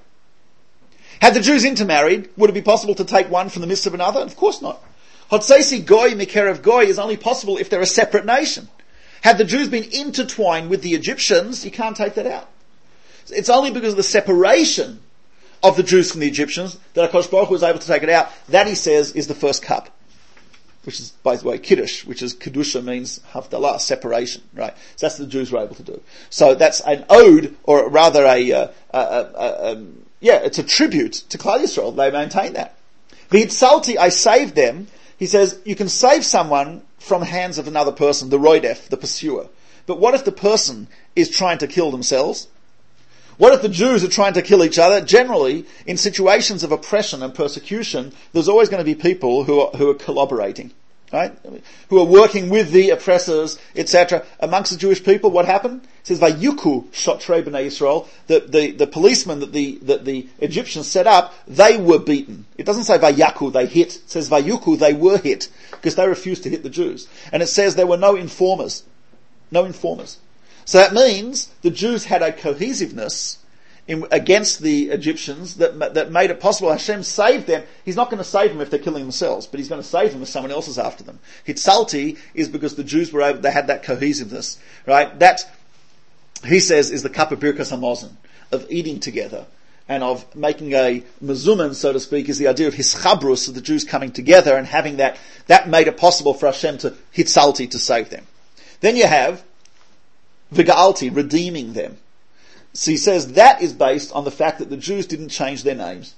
Had the Jews intermarried, would it be possible to take one from the midst of another? Of course not. Hotseisi goy mikerev goy is only possible if they're a separate nation. Had the Jews been intertwined with the Egyptians, you can't take that out. It's only because of the separation of the Jews from the Egyptians that HaKadosh Baruch Hu was able to take it out. That, he says, is the first cup. Which is, by the way, Kiddush, which is Kedusha means Havdalah, separation, right? So that's what the Jews were able to do. So that's an ode, or rather a, uh, a, a, a um, yeah, it's a tribute to Klal Yisrael. They maintain that. V'hitzalti, I saved them. He says, you can save someone from the hands of another person, the roidef, the pursuer. But what if the person is trying to kill themselves? What if the Jews are trying to kill each other? Generally, in situations of oppression and persecution, there's always going to be people who are, who are collaborating, right? Who are working with the oppressors, et cetera. Amongst the Jewish people, what happened? It says, Vayuku shotrei b'nei Yisrael, the, the, the policemen that the, that the Egyptians set up, they were beaten. It doesn't say Vayaku, they hit. It says Vayuku, they were hit, because they refused to hit the Jews. And it says there were no informers. No informers. So that means the Jews had a cohesiveness in, against the Egyptians that that made it possible. Hashem saved them. He's not going to save them if they're killing themselves, but He's going to save them if someone else is after them. Hitzalti is because the Jews were able, they had that cohesiveness, right? That, he says, is the cup of Birkas Hamazon, of eating together, and of making a mezuman, so to speak, is the idea of hischabrus, of the Jews coming together and having that, that made it possible for Hashem to hitzalti, to save them. Then you have v'ga'alti, redeeming them. So he says that is based on the fact that the Jews didn't change their names.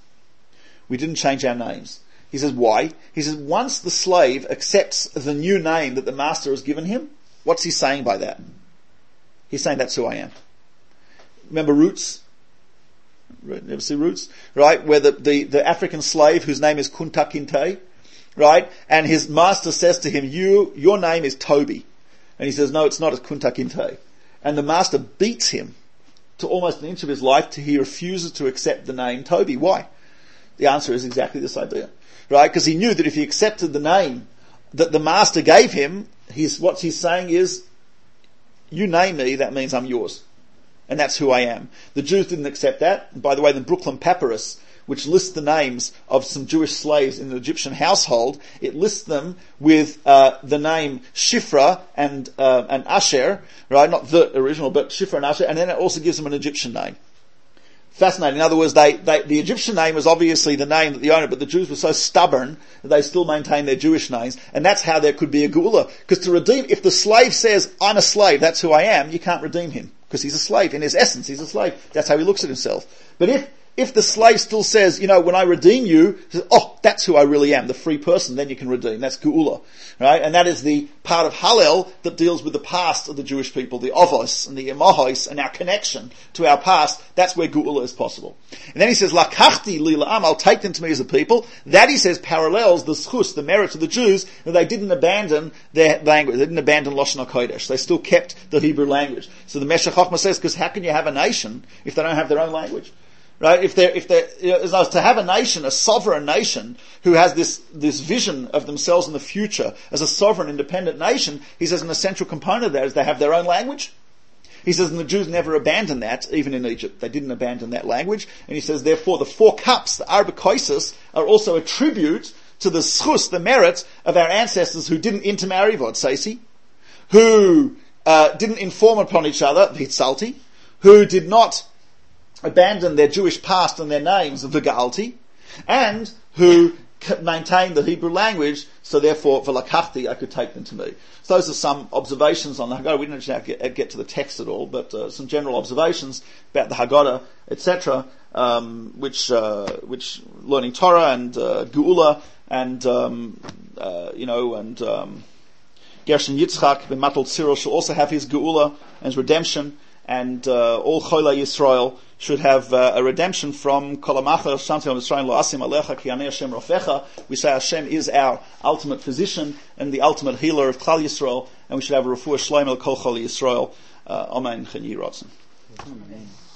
We didn't change our names. He says, why? He says, once the slave accepts the new name that the master has given him, what's he saying by that? He's saying, that's who I am. Remember Roots? Never see Roots? Right? Where the, the, the African slave whose name is Kunta Kinte, right? And his master says to him, you, your name is Toby. And he says, no, it's not, it's Kunta Kinte. And the master beats him to almost an inch of his life till he refuses to accept the name Toby. Why? The answer is exactly this idea. Right? Because he knew that if he accepted the name that the master gave him, he's, what he's saying is, you name me, that means I'm yours. And that's who I am. The Jews didn't accept that. And by the way, the Brooklyn Papyrus, which lists the names of some Jewish slaves in the Egyptian household, it lists them with uh, the name Shifra and uh, and Asher, right? Not the original, but Shifra and Asher, and then it also gives them an Egyptian name. Fascinating. In other words, they, they, the Egyptian name was obviously the name that the owner, but the Jews were so stubborn that they still maintained their Jewish names, and that's how there could be a geula. Because to redeem, if the slave says, I'm a slave, that's who I am, you can't redeem him. Because he's a slave. In his essence, he's a slave. That's how he looks at himself. But if If the slave still says, you know, when I redeem you, says, oh, that's who I really am, the free person, then you can redeem. That's geula, right? And that is the part of Hallel that deals with the past of the Jewish people, the Avos and the Imahos and our connection to our past. That's where geula is possible. And then he says, Lakachti li la'am, I'll take them to me as a people. That, he says, parallels the schus, the merit of the Jews, that they didn't abandon their language. They didn't abandon Lashon HaKodesh. They still kept the Hebrew language. So the Meshech Chochmah says, because how can you have a nation if they don't have their own language? Right? If they're, if they're, you know, to have a nation, a sovereign nation, who has this, this vision of themselves in the future as a sovereign, independent nation, he says an essential component of that is they have their own language. He says, and the Jews never abandoned that, even in Egypt. They didn't abandon that language. And he says, therefore, the four cups, the Arba Koisos, are also a tribute to the schus, the merit of our ancestors who didn't intermarry, Vod Seisi, who, uh, didn't inform upon each other, Hitzalti, who did not abandon their Jewish past and their names of V'ga'alti, and who maintained the Hebrew language, so therefore, V'lakachti, I could take them to me. So those are some observations on the Haggadah. We didn't actually get, get to the text at all, but uh, some general observations about the Haggadah, et cetera, um, which, uh, which learning Torah and uh, Geula and, um, uh, you know, and um, Gershon Yitzchak, Ben Matal Cyril, shall also have his Geula and his redemption, and uh, all Cholei Yisrael should have uh, a redemption from Kol HaMachar Shanti Yisrael Lo Asim Alecha Ki Ani Hashem Rofecha. We say Hashem is our ultimate physician and the ultimate healer of Klal Yisrael, and we should have a refuah shleima Kol Chol Yisrael. Amen. Chen Yiratzon. Amen.